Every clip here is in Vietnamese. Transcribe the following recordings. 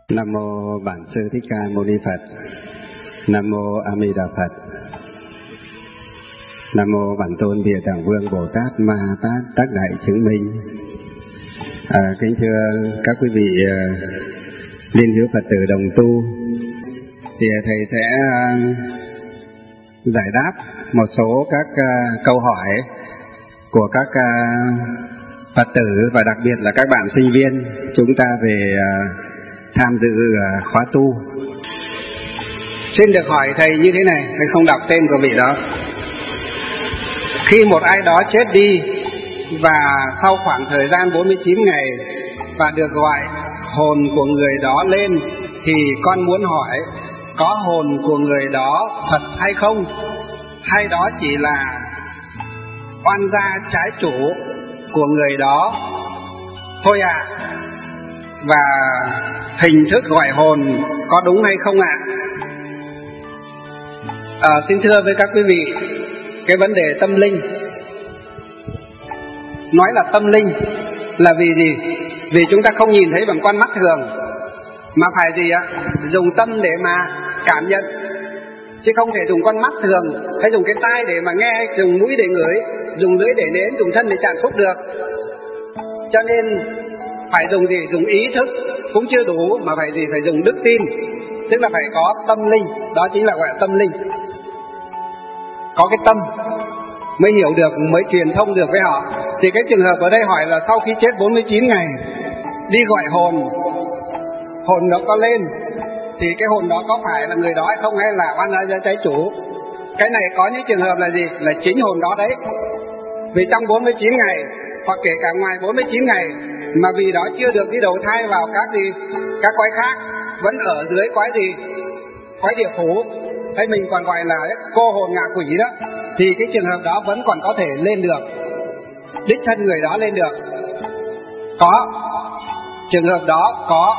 Nam mô Bản Sư Thích Ca Mâu Ni Phật. Nam mô A Di Đà Phật. Nam mô Bản Tôn Địa Tạng Vương Bồ Tát Ma Tát Tác Đại Chứng Minh. Kính thưa các quý vị liên hữu Phật tử đồng tu, thì thầy sẽ giải đáp một số các câu hỏi của các Phật tử và đặc biệt là các bạn sinh viên chúng ta về tham dự khóa tu. Xin được hỏi thầy như thế này, thầy không đọc tên của vị đó. Khi một ai đó chết đi và sau khoảng thời gian 49 ngày và được gọi hồn của người đó lên, thì con muốn hỏi có hồn của người đó thật hay không, hay đó chỉ là oan gia trái chủ của người đó thôi ạ? Và hình thức gọi hồn có đúng hay không ạ? Xin thưa với các quý vị, cái vấn đề tâm linh, nói là tâm linh là vì gì? Vì chúng ta không nhìn thấy bằng con mắt thường, mà phải gì ạ? Dùng tâm để mà cảm nhận, chứ không thể dùng con mắt thường, hay dùng cái tai để mà nghe, hay dùng mũi để ngửi, dùng lưỡi để nếm, dùng thân để chạm xúc được. Cho nên phải dùng gì? Dùng ý thức cũng chưa đủ, mà phải gì? Phải dùng đức tin, tức là phải có tâm linh, đó chính là gọi là tâm linh. Có cái tâm mới hiểu được, mới truyền thông được với họ. Thì cái trường hợp ở đây hỏi là sau khi chết 49 ngày đi gọi hồn, hồn đó có lên, thì cái hồn đó có phải là người đó hay không, hay là oan gia trái chủ? Cái này có những trường hợp là gì? Là chính hồn đó đấy. Vì trong 49 ngày hoặc kể cả ngoài 49 ngày mà vì đó chưa được đi đầu thai vào các gì, các quái khác, vẫn ở dưới quái gì, quái địa phủ, hay mình còn gọi là cô hồn ngạ quỷ đó, thì cái trường hợp đó vẫn còn có thể lên được, đích thân người đó lên được. Có trường hợp đó có.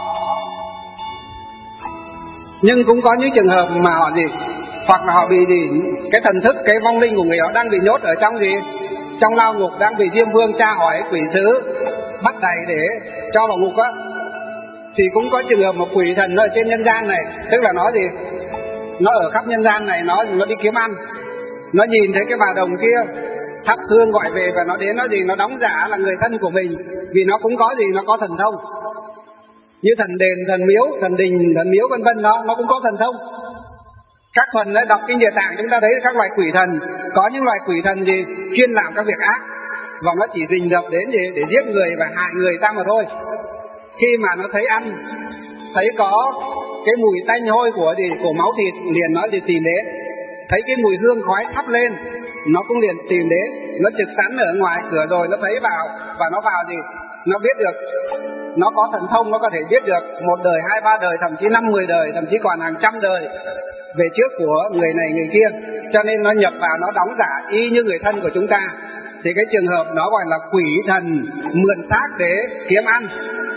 Nhưng cũng có những trường hợp mà họ gì, hoặc là họ bị gì, cái thần thức, cái vong linh của người đó đang bị nhốt ở trong gì, trong lao ngục, đang bị Diêm Vương tra hỏi, quỷ sứ bắt đày để cho vào ngục á. Thì cũng có trường hợp một quỷ thần ở trên nhân gian này, tức là nó gì, nó ở khắp nhân gian này, nó đi kiếm ăn. Nó nhìn thấy cái bà đồng kia thắp hương gọi về, và nó đến, nó gì, nó đóng giả là người thân của mình, vì nó cũng có gì, nó có thần thông. Như thần đền, thần miếu, thần đình, thần miếu vân vân, nó cũng có thần thông. Các phần đấy, đọc kinh Địa Tạng chúng ta thấy các loài quỷ thần, có những loài quỷ thần gì chuyên làm các việc ác, và nó chỉ rình rập đến để giết người và hại người ta mà thôi. Khi mà nó thấy ăn, thấy có cái mùi tanh hôi của máu thịt, liền nó thì tìm đến. Thấy cái mùi hương khói thắp lên, nó cũng liền tìm đến. Nó trực sẵn ở ngoài cửa rồi, nó thấy vào, và nó vào gì, nó biết được. Nó có thần thông, nó có thể biết được 1 đời, 2, 3 đời, thậm chí 5, 10 đời, thậm chí còn hàng trăm đời về trước của người này người kia. Cho nên nó nhập vào, nó đóng giả y như người thân của chúng ta. Thì cái trường hợp nó gọi là quỷ thần mượn xác để kiếm ăn.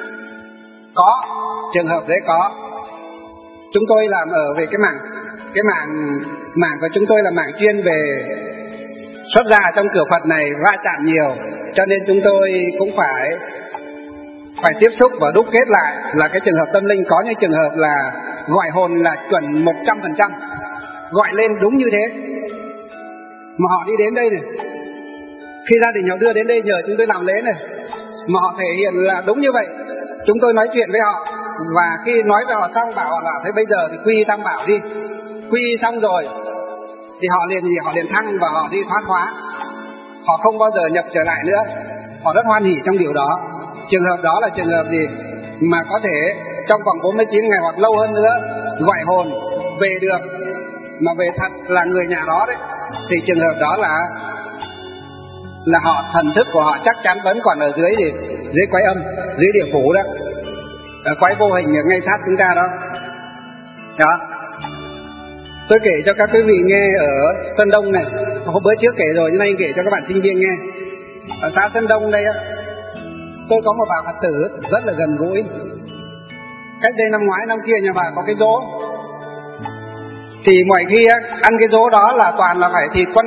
Có trường hợp đấy có. Chúng tôi làm ở về cái mảng của chúng tôi là mảng chuyên về xuất gia trong cửa Phật này, va chạm nhiều, cho nên chúng tôi cũng phải tiếp xúc và đúc kết lại là cái trường hợp tâm linh. Có những trường hợp là gọi hồn là chuẩn 100%, gọi lên đúng như thế. Mà họ đi đến đây này, khi gia đình họ đưa đến đây nhờ chúng tôi làm lễ này, mà họ thể hiện là đúng như vậy. Chúng tôi nói chuyện với họ, và khi nói với họ xong bảo họ là thế bây giờ thì quy tam bảo đi. Quy xong rồi thì họ liền thăng và họ đi thoát khóa. Họ không bao giờ nhập trở lại nữa. Họ rất hoan hỉ trong điều đó. Trường hợp đó là trường hợp gì mà có thể trong vòng 49 ngày hoặc lâu hơn nữa gọi hồn về được, mà về thật là người nhà đó đấy, thì trường hợp đó là họ, thần thức của họ chắc chắn vẫn còn ở dưới gì, dưới quái âm, dưới địa phủ đó, ở quái vô hình ở ngay sát chúng ta đó. Tôi kể cho các quý vị nghe ở Sơn Đông này, hôm bữa trước kể rồi, nhưng nay kể cho các bạn sinh viên nghe. Ở xã Sơn Đông đây á, tôi có một bà Phật tử rất là gần gũi. Cách đây năm ngoái năm kia nhà bà có cái dỗ, thì mọi khi á, ăn cái dỗ đó là toàn là phải thịt con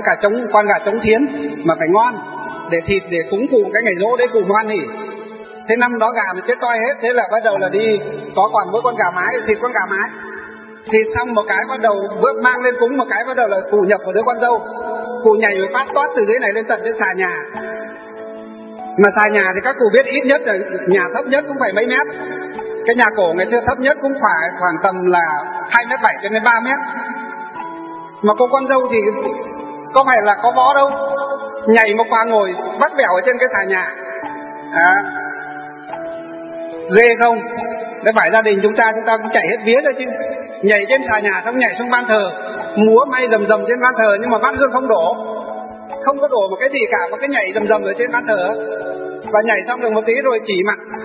gà trống thiến, mà phải ngon, để thịt để cúng cụ cái ngày dỗ đấy cụ hoan hỉ. Thế năm đó gà nó chết toi hết, thế là bắt đầu là đi có còn mỗi con gà mái, thịt con gà mái. Thịt xong một cái bắt đầu bước mang lên cúng, một cái bắt đầu là cụ nhập vào đứa con dâu. Cụ nhảy rồi phát toát từ dưới này lên tận đến xà nhà. Mà xà nhà thì các cụ biết ít nhất là nhà thấp nhất cũng phải mấy mét. Cái nhà cổ ngày xưa thấp nhất cũng phải khoảng tầm là 2m7 cho đến 3m. Mà cô con dâu thì có phải là có võ đâu, nhảy một qua ngồi bắt bẻo ở trên cái xà nhà. Ghê không? Để phải gia đình chúng ta cũng chảy hết vía rồi chứ. Nhảy trên xà nhà xong nhảy xuống ban thờ, múa may rầm rầm trên ban thờ, nhưng mà bát hương không đổ, không có đổ một cái gì cả, mà cái nhảy rầm rầm ở trên ban thờ. Và nhảy xong được một tí rồi chỉ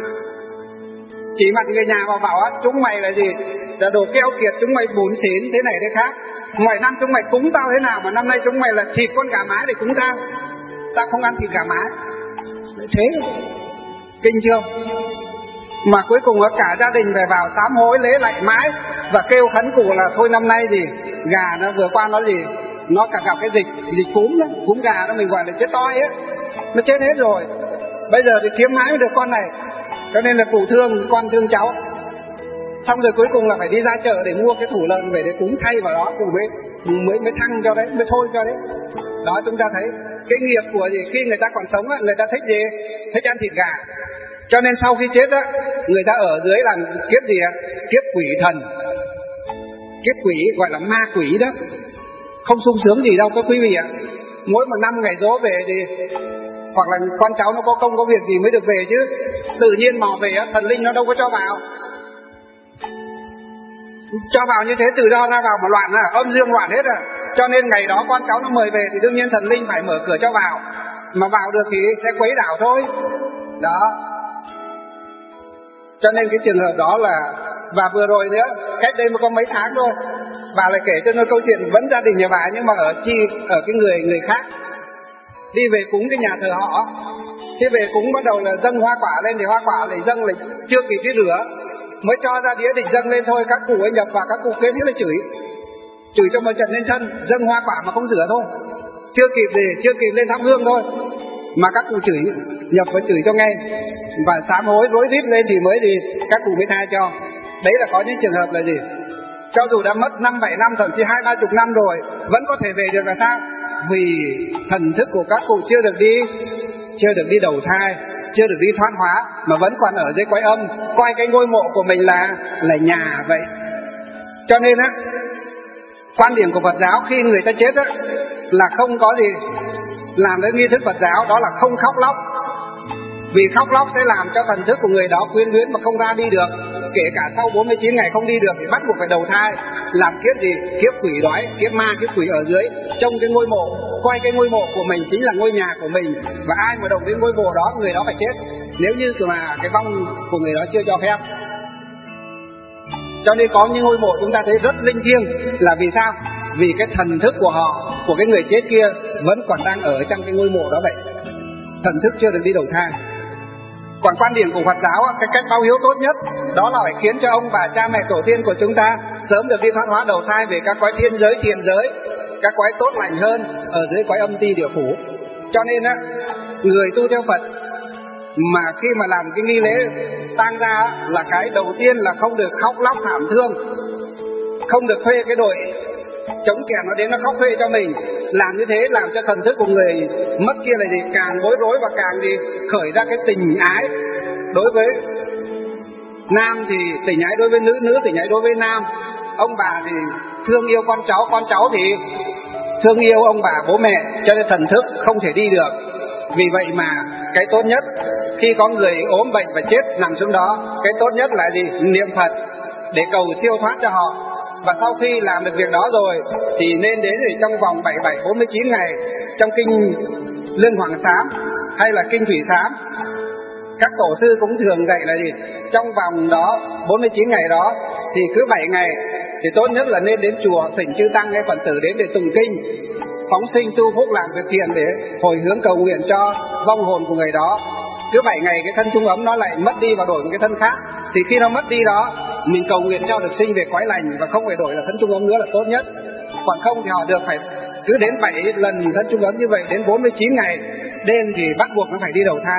mặt người nhà vào bảo á, chúng mày là gì, là đồ keo kiệt, chúng mày bún xỉn thế này thế khác. Mọi năm chúng mày cúng tao thế nào mà năm nay chúng mày là thịt con gà mái để cúng tao. Tao không ăn thịt gà mái. Thế kinh chưa? Mà cuối cùng cả gia đình về vào sám hối lễ lạy mãi và kêu khấn cụ là thôi năm nay gì gà nó vừa qua nó gì nó cả gặp cái dịch cúm đó, cúm gà đó mình gọi là chết toi á, nó chết hết rồi. Bây giờ thì kiếm mãi mới được con này, cho nên là cụ thương con thương cháu. Xong rồi cuối cùng là phải đi ra chợ để mua cái thủ lợn về để cúng thay vào đó, cụ mới thăng cho đấy, mới thôi cho đấy. Đó, chúng ta thấy cái nghiệp của gì khi người ta còn sống á, người ta thích gì, thích ăn thịt gà. Cho nên sau khi chết á, người ta ở dưới làm kiếp gì á, kiếp quỷ thần, kiếp quỷ gọi là ma quỷ đó, không sung sướng gì đâu các quý vị ạ. Mỗi một năm ngày giỗ về thì hoặc là con cháu nó có công có việc gì mới được về chứ, tự nhiên mò về á, thần linh nó đâu có cho vào. Cho vào như thế từ đó ra vào mà loạn à, âm dương loạn hết à. Cho nên ngày đó con cháu nó mời về thì đương nhiên thần linh phải mở cửa cho vào, mà vào được thì sẽ quấy đảo thôi. Đó. Cho nên cái trường hợp đó là, và vừa rồi nữa, cách đây có mấy tháng thôi, bà lại kể cho nó câu chuyện vẫn gia đình nhà bà nhưng mà ở cái người khác đi về cúng cái nhà thờ họ. Khi về cúng bắt đầu là dâng hoa quả lên, thì hoa quả lại dâng là chưa kịp đi rửa, mới cho ra đĩa định dâng lên thôi, các cụ ấy nhập vào, các cụ kế biết là chửi cho một trận lên chân, dâng hoa quả mà không rửa thôi, chưa kịp lên thắp hương thôi mà các cụ chửi, nhập và chửi cho nghe, và sám hối rối rít lên thì mới thì các cụ mới tha cho. Đấy là có những trường hợp là gì, cho dù đã mất 5-7 năm, thậm chí 20-30 năm rồi vẫn có thể về được là sao? Vì thần thức của các cụ chưa được đi đầu thai, chưa được đi thoát hóa, mà vẫn còn ở dưới cõi âm, coi cái ngôi mộ của mình là nhà vậy. Cho nên á, quan điểm của Phật giáo khi người ta chết á là không có gì làm cái nghi thức Phật giáo, đó là không khóc lóc. Vì khóc lóc sẽ làm cho thần thức của người đó quyến luyến mà không ra đi được. Kể cả sau 49 ngày không đi được thì bắt buộc phải đầu thai, làm kiếp gì? Kiếp quỷ đói, kiếp ma, kiếp quỷ ở dưới, trong cái ngôi mộ, coi cái ngôi mộ của mình chính là ngôi nhà của mình. Và ai mà động đến ngôi mộ đó, người đó phải chết, nếu như mà cái vong của người đó chưa cho phép. Cho nên có những ngôi mộ chúng ta thấy rất linh thiêng là vì sao? Vì cái thần thức của họ, của cái người chết kia vẫn còn đang ở trong cái ngôi mộ đó vậy. Thần thức chưa được đi đầu thai. Còn quan điểm của Phật giáo, cái cách báo hiếu tốt nhất đó là phải khiến cho ông bà cha mẹ tổ tiên của chúng ta sớm được đi thoát hóa đầu thai về các cõi thiên giới, thiền giới, các cõi tốt lành hơn ở dưới cõi âm ti địa phủ. Cho nên á, người tu theo Phật mà khi mà làm cái nghi lễ tang ra là cái đầu tiên là không được khóc lóc thảm thương, không được thuê cái đội chống kèn nó đến nó khóc thuê cho mình. Làm như thế làm cho thần thức của người mất kia là gì, càng bối rối và càng gì khởi ra cái tình ái. Đối với nam thì tình ái đối với nữ, nữ tình ái đối với nam. Ông bà thì thương yêu con cháu thì thương yêu ông bà bố mẹ, cho nên thần thức không thể đi được. Vì vậy mà cái tốt nhất khi có người ốm bệnh và chết nằm xuống đó, cái tốt nhất là gì? Niệm Phật để cầu siêu thoát cho họ. Và sau khi làm được việc đó rồi thì nên đến thì trong vòng 47-49 ngày, trong kinh Lương Hoàng Sám hay là kinh Thủy Sám, các tổ sư cũng thường dạy là gì? Trong vòng đó 49 ngày đó thì cứ 7 ngày thì tốt nhất là nên đến chùa thỉnh chư tăng hay Phật tử đến để tụng kinh, phóng sinh tu phúc, làm việc thiện để hồi hướng cầu nguyện cho vong hồn của người đó. Cứ 7 ngày cái thân trung ấm nó lại mất đi và đổi một cái thân khác, thì khi nó mất đi đó mình cầu nguyện cho được sinh về cõi lành và không phải đổi là thân trung ấm nữa là tốt nhất. Còn không thì họ được phải cứ đến 7 lần thân trung ấm như vậy, đến 49 ngày đêm thì bắt buộc nó phải đi đầu thai.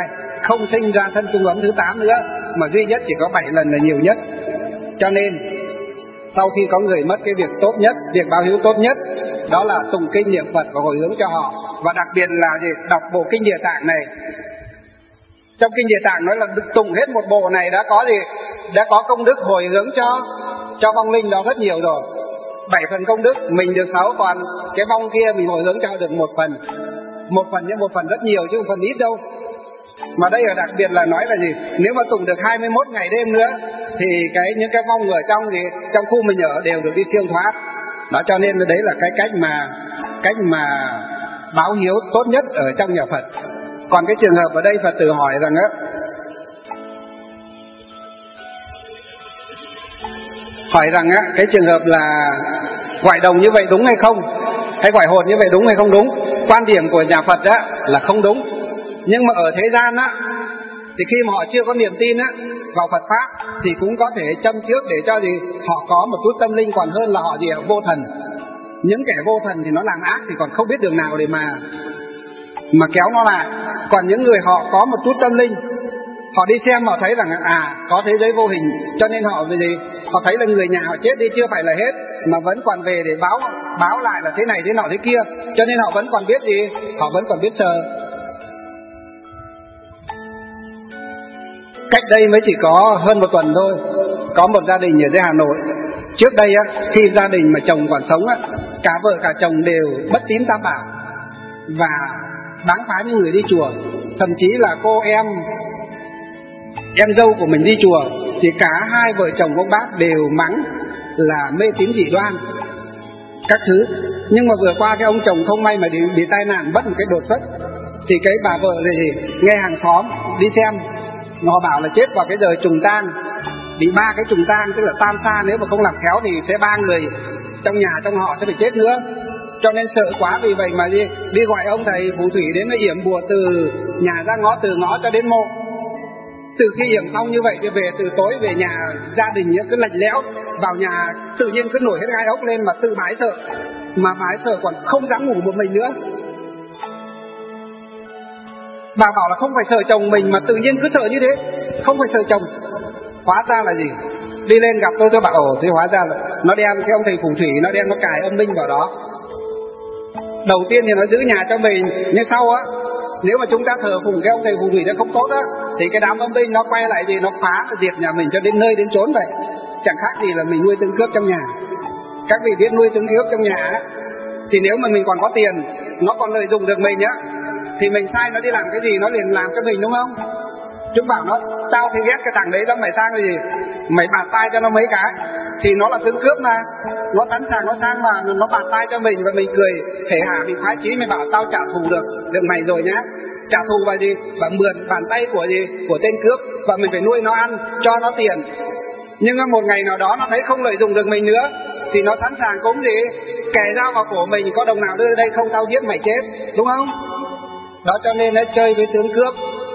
không sinh ra thân trung ấm thứ 8 nữa, mà duy nhất chỉ có 7 lần là nhiều nhất. Cho nên sau khi có người mất, cái việc tốt nhất, việc báo hiếu tốt nhất đó là tụng kinh niệm Phật và hồi hướng cho họ. Và đặc biệt là gì? Đọc bộ kinh Địa Tạng này. Trong kinh Địa Tạng nói là tụng hết một bộ này đã có gì? Đã có công đức hồi hướng cho vong linh đó rất nhiều rồi. 7 phần công đức, mình được 6, còn cái vong kia mình hồi hướng cho được 1 phần. 1 phần nhưng 1 phần rất nhiều chứ không phần ít đâu. Mà đây là đặc biệt là nói là gì? Nếu mà tụng được 21 ngày đêm nữa thì những cái vong ở trong khu mình ở đều được đi siêu thoát. Đó, cho nên đấy là cái cách mà báo hiếu tốt nhất ở trong nhà Phật. Còn cái trường hợp ở đây Phật tử hỏi rằng cái trường hợp là gọi đồng như vậy đúng hay không, hay gọi hồn như vậy đúng hay không đúng. Quan điểm của nhà Phật là không đúng. Nhưng mà ở thế gian thì khi mà họ chưa có niềm tin vào Phật Pháp thì cũng có thể châm trước để cho gì họ có một chút tâm linh, còn hơn là họ vô thần. Những kẻ vô thần thì nó làm ác thì còn không biết đường nào để mà kéo nó lại. Còn những người họ có một chút tâm linh, họ đi xem họ thấy rằng có thế giới vô hình, cho nên họ thấy là người nhà họ chết đi chưa phải là hết, mà vẫn còn về để báo lại là thế này thế nọ thế kia, cho nên họ vẫn còn biết gì, họ vẫn còn biết sợ. Cách đây mới chỉ có hơn 1 tuần thôi, có một gia đình ở dưới Hà Nội. Trước đây khi gia đình mà chồng còn sống cả vợ cả chồng đều bất tín tam bảo và báng phái những người đi chùa. Thậm chí là cô em dâu của mình đi chùa thì cả hai vợ chồng ông bác đều mắng là mê tín dị đoan các thứ. Nhưng mà vừa qua cái ông chồng không may mà bị tai nạn bất một cái đột xuất, thì cái bà vợ này nghe hàng xóm đi xem, họ bảo là chết vào cái giờ trùng tang, bị 3 cái trùng tang, tức là tam sa, nếu mà không làm khéo thì sẽ 3 người trong nhà trong họ sẽ phải chết nữa. Cho nên sợ quá, vì vậy mà đi gọi ông thầy phù thủy đến mới yểm bùa từ nhà ra ngõ, từ ngõ cho đến mộ. Từ khi yểm xong như vậy thì về, từ tối về nhà gia đình cứ lạnh lẽo, vào nhà tự nhiên cứ nổi hết gai ốc lên mà tự bái sợ, mà bái sợ còn không dám ngủ một mình nữa. Bà bảo là không phải sợ chồng mình mà tự nhiên cứ sợ như thế, không phải sợ chồng. Hóa ra là gì? Đi lên gặp tôi bảo thế hóa ra là nó đem cái ông thầy phù thủy, nó đem nó cài âm binh vào đó. Đầu tiên thì nó giữ nhà cho mình, nhưng sau nếu mà chúng ta thờ phụng cái ông thầy phù thủy nó không tốt thì cái đám âm binh nó quay lại nó phá, nó diệt nhà mình cho đến nơi đến chốn vậy. Chẳng khác gì là mình nuôi tương cướp trong nhà. Các vị biết nuôi tương cướp trong nhà thì nếu mà mình còn có tiền, nó còn lợi dụng được mình thì mình sai nó đi làm cái gì nó liền làm cho mình, đúng không? Chúng bảo nó, tao thì ghét cái thằng đấy đó, mày sang cái gì, mày bạt tay cho nó mấy cái, thì nó là tương cướp mà, nó sẵn sàng nó sang mà nó bạt tay cho mình, và mình cười hể hả, mình khoái chí, mày bảo tao trả thù được mày rồi nhá. Trả thù vào gì? Và mượn bàn tay của tên cướp, và mình phải nuôi nó ăn, cho nó tiền. Nhưng một ngày nào đó nó thấy không lợi dụng được mình nữa thì nó sẵn sàng cũng kè dao vào cổ mình, có đồng nào đưa đây không tao giết mày chết, đúng không? Đó, cho nên nó chơi với tướng cướp.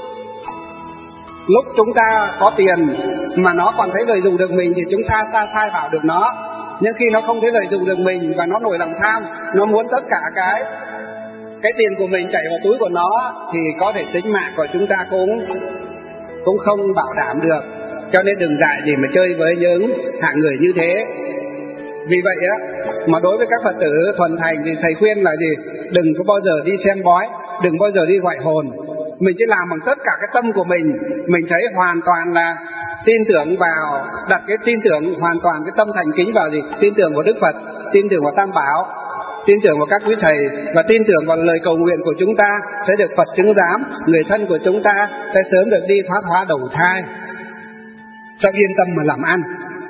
Lúc chúng ta có tiền mà nó còn thấy lợi dụng được mình thì chúng ta sai bảo được nó. Nhưng khi nó không thấy lợi dụng được mình và nó nổi lòng tham, nó muốn tất cả cái tiền của mình chảy vào túi của nó, thì có thể tính mạng của chúng ta cũng không bảo đảm được. Cho nên đừng dại gì mà chơi với những hạng người như thế. Vì vậy mà đối với các Phật tử thuần thành thì thầy khuyên là đừng có bao giờ đi xem bói, đừng bao giờ đi gọi hồn. Mình chỉ làm bằng tất cả cái tâm của mình thấy hoàn toàn là tin tưởng vào, đặt cái tin tưởng hoàn toàn cái tâm thành kính vào tin tưởng vào Đức Phật, tin tưởng vào Tam Bảo, tin tưởng vào các quý thầy, và tin tưởng vào lời cầu nguyện của chúng ta sẽ được Phật chứng giám, người thân của chúng ta sẽ sớm được đi thoát hóa đầu thai, sẽ yên tâm mà làm ăn.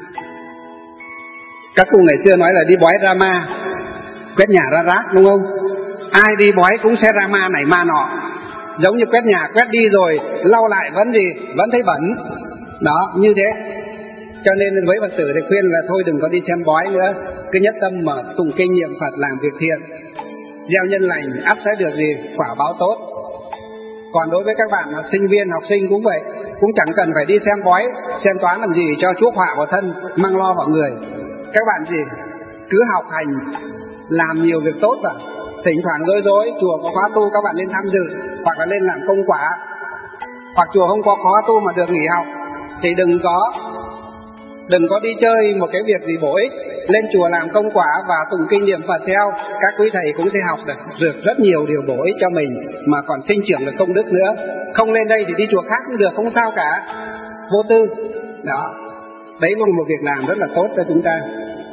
Các cụ ngày xưa nói là đi bói ra ma, quét nhà ra rác, đúng không? Ai đi bói cũng sẽ ra ma này ma nọ. Giống như quét nhà, quét đi rồi lau lại vẫn thấy bẩn. Đó, như thế. Cho nên với Phật tử thì khuyên là thôi đừng có đi xem bói nữa, cứ nhất tâm mà tụng kinh niệm Phật, làm việc thiện, gieo nhân lành, ắt sẽ được quả báo tốt. Còn đối với các bạn sinh viên, học sinh cũng vậy, cũng chẳng cần phải đi xem bói, xem toán làm gì cho chuốc họa vào thân, mang lo vào người. Các bạn cứ học hành, làm nhiều việc tốt vào. Thỉnh thoảng rối chùa có khóa tu các bạn lên tham dự, hoặc là lên làm công quả, hoặc chùa không có khóa tu mà được nghỉ học thì đừng có đi chơi một cái việc gì bổ ích. Lên chùa làm công quả và tụng kinh niệm Phật theo, các quý thầy cũng sẽ học được rất nhiều điều bổ ích cho mình mà còn sinh trưởng được công đức nữa. Không lên đây thì đi chùa khác cũng được, không sao cả, vô tư. Đó, đấy là một việc làm rất là tốt cho chúng ta.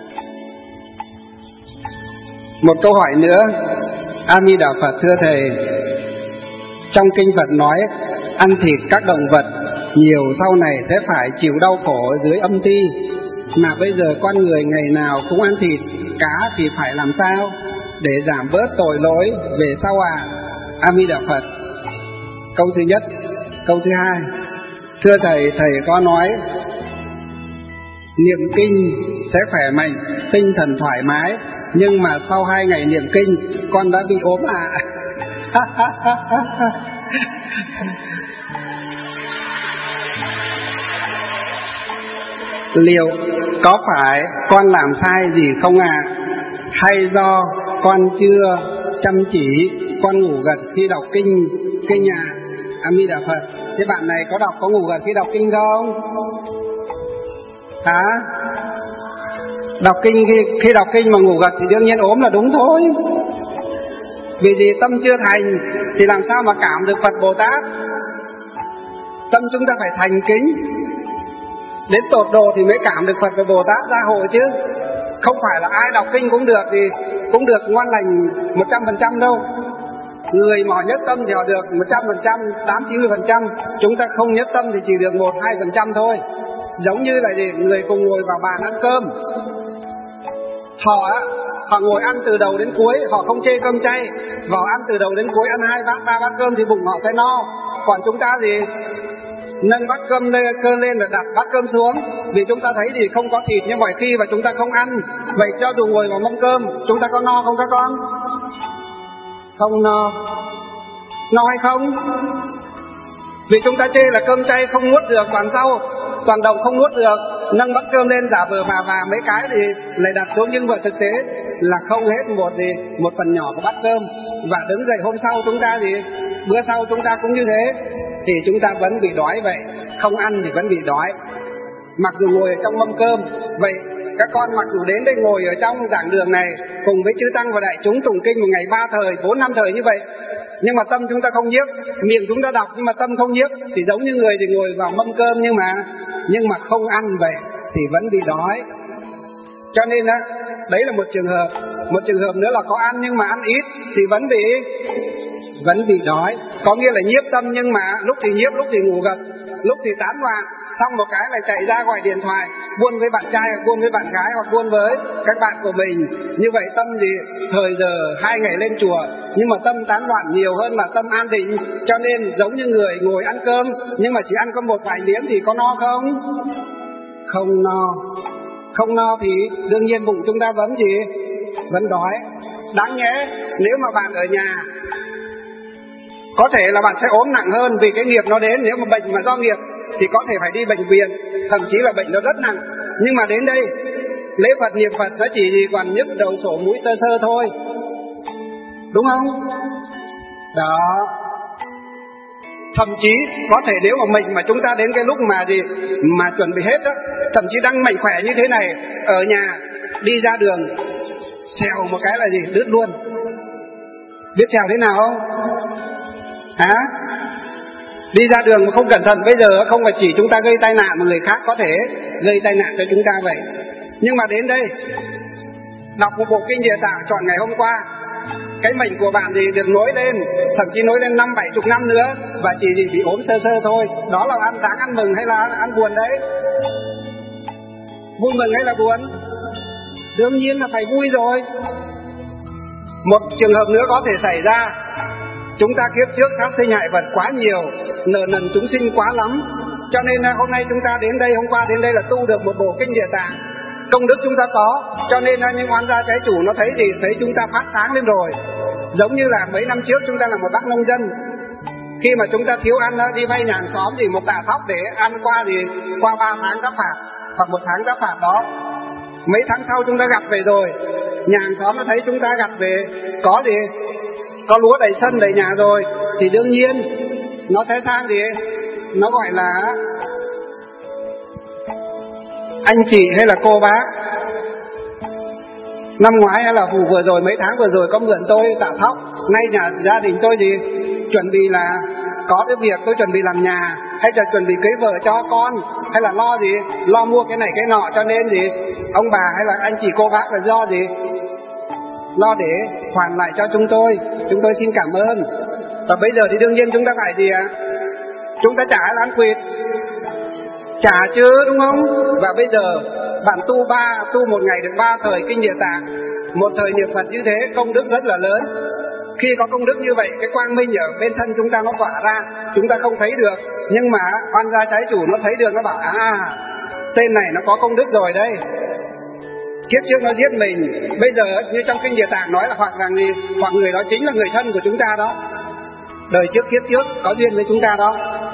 Một câu hỏi nữa. A Di Đà Phật, thưa thầy, trong kinh Phật nói ăn thịt các động vật nhiều sau này sẽ phải chịu đau khổ dưới âm ti, mà bây giờ con người ngày nào cũng ăn thịt cá thì phải làm sao để giảm bớt tội lỗi về sau ạ? A Di Đà Phật. Câu thứ nhất. Câu thứ hai, thưa thầy, thầy có nói niệm kinh sẽ khỏe mạnh, tinh thần thoải mái, nhưng mà sau 2 ngày niệm kinh con đã bị ốm ạ. Liệu có phải con làm sai gì không ạ? Hay do con chưa chăm chỉ, con ngủ gật khi đọc kinh ạ? A Di Đà Phật. Thế bạn này có ngủ gật khi đọc kinh không? Hả? Đọc kinh khi đọc kinh mà ngủ gật thì đương nhiên ốm là đúng thôi. Vì gì? Tâm chưa thành thì làm sao mà cảm được Phật Bồ Tát? Tâm chúng ta phải thành kính đến tột độ thì mới cảm được Phật và Bồ Tát ra hội chứ. Không phải là ai đọc kinh cũng được ngon lành 100% đâu. Người mà họ nhất tâm thì họ được 100%, 80-90%. Chúng ta không nhất tâm thì chỉ được 1-2% thôi. Giống như là gì? Người cùng ngồi vào bàn ăn cơm, họ ngồi ăn từ đầu đến cuối, họ không chê cơm chay, vào ăn từ đầu đến cuối, ăn 2 bát 3 bát cơm thì bụng họ sẽ no. Còn chúng ta gì? Nâng bát cơm lên rồi đặt bát cơm xuống, vì chúng ta thấy thì không có thịt như mọi khi và chúng ta không ăn. Vậy cho dù ngồi vào mâm cơm, chúng ta có no không các con? Không no. No hay không? Vì chúng ta chê là cơm chay không nuốt được, toàn rau toàn đồng không nuốt được, nâng bát cơm lên giả vờ và mấy cái thì lại đặt xuống, nhưng mà thực tế là không hết một phần nhỏ của bát cơm. Và đứng dậy hôm sau chúng ta bữa sau chúng ta cũng như thế, thì chúng ta vẫn bị đói vậy. Không ăn thì vẫn bị đói, mặc dù ngồi ở trong mâm cơm. Vậy các con mặc dù đến đây ngồi ở trong giảng đường này cùng với chư tăng và đại chúng tụng kinh một ngày 3 thời, 4 5 thời như vậy, nhưng mà tâm chúng ta không nhiếp, miệng chúng ta đọc nhưng mà tâm không nhiếp, thì giống như người thì ngồi vào mâm cơm nhưng mà không ăn vậy thì vẫn bị đói. Cho nên đấy là một trường hợp. Một trường hợp nữa là có ăn nhưng mà ăn ít thì vẫn bị đói. Có nghĩa là nhiếp tâm nhưng mà lúc thì nhiếp, lúc thì ngủ gật, lúc thì tán loạn, xong một cái là chạy ra gọi điện thoại buôn với bạn trai hoặc buôn với bạn gái hoặc buôn với các bạn của mình. Như vậy tâm thời giờ 2 ngày lên chùa nhưng mà tâm tán loạn nhiều hơn là tâm an định. Cho nên giống như người ngồi ăn cơm nhưng mà chỉ ăn có một vài miếng thì có no không? Không no. Không no thì đương nhiên bụng chúng ta vẫn đói. Đáng nhẽ nếu mà bạn ở nhà có thể là bạn sẽ ốm nặng hơn vì cái nghiệp nó đến. Nếu mà bệnh mà do nghiệp thì có thể phải đi bệnh viện, thậm chí là bệnh nó rất nặng. Nhưng mà đến đây lễ Phật niệm Phật nó chỉ còn nhức đầu sổ mũi sơ sơ thôi, đúng không? Đó. Thậm chí có thể nếu mà mình mà chúng ta đến cái lúc mà chuẩn bị hết đó, thậm chí đang mạnh khỏe như thế này, ở nhà đi ra đường xèo một cái là đứt luôn. Biết xèo thế nào không? Hả? Đi ra đường mà không cẩn thận, bây giờ không phải chỉ chúng ta gây tai nạn mà người khác có thể gây tai nạn cho chúng ta vậy. Nhưng mà đến đây đọc một bộ kinh Địa Tạng chọn ngày hôm qua, cái mệnh của bạn thì được nối lên, thậm chí nối lên 50-70 năm nữa, và chỉ bị ốm sơ sơ thôi. Đó là đáng ăn mừng hay là ăn buồn đấy? Vui mừng hay là buồn? Đương nhiên là phải vui rồi. Một trường hợp nữa có thể xảy ra, chúng ta kiếp trước sát sinh hại vật quá nhiều, nợ nần chúng sinh quá lắm, cho nên hôm nay chúng ta đến đây, hôm qua đến đây là tu được một bộ kinh Địa Tạng. Công đức chúng ta có, cho nên những oán gia trái chủ nó thấy chúng ta phát sáng lên rồi. Giống như là mấy năm trước chúng ta là một bác nông dân, khi mà chúng ta thiếu ăn đi vay nhà hàng xóm một tạ thóc để ăn qua 3 tháng giáp phạt hoặc 1 tháng giáp phạt đó. Mấy tháng sau chúng ta gặt về rồi, nhà hàng xóm nó thấy chúng ta gặt về có lúa đầy sân đầy nhà rồi, thì đương nhiên nó sẽ sang nó gọi là anh chị hay là cô bác. Năm ngoái hay là vừa rồi, mấy tháng vừa rồi có mượn tôi tạo thóc. Nay gia đình tôi gì chuẩn bị là có cái việc tôi chuẩn bị làm nhà, hay là chuẩn bị cưới vợ cho con, hay là lo mua cái này cái nọ, cho nên ông bà hay là anh chị cô bác là lo để hoàn lại cho chúng tôi xin cảm ơn. Và bây giờ thì đương nhiên chúng ta phải chúng ta trả hay là ăn quỵt? Trả chứ, đúng không? Và bây giờ bạn tu một ngày được 3 thời kinh Địa Tạng, một thời niệm Phật như thế, công đức rất là lớn. Khi có công đức như vậy, cái quang minh ở bên thân chúng ta nó tỏa ra, chúng ta không thấy được, nhưng mà oan gia trái chủ nó thấy được, nó bảo tên này nó có công đức rồi đây, kiếp trước nó giết mình. Bây giờ như trong kinh Địa Tạng nói là hoặc người đó chính là người thân của chúng ta đó, đời trước kiếp trước có duyên với chúng ta đó.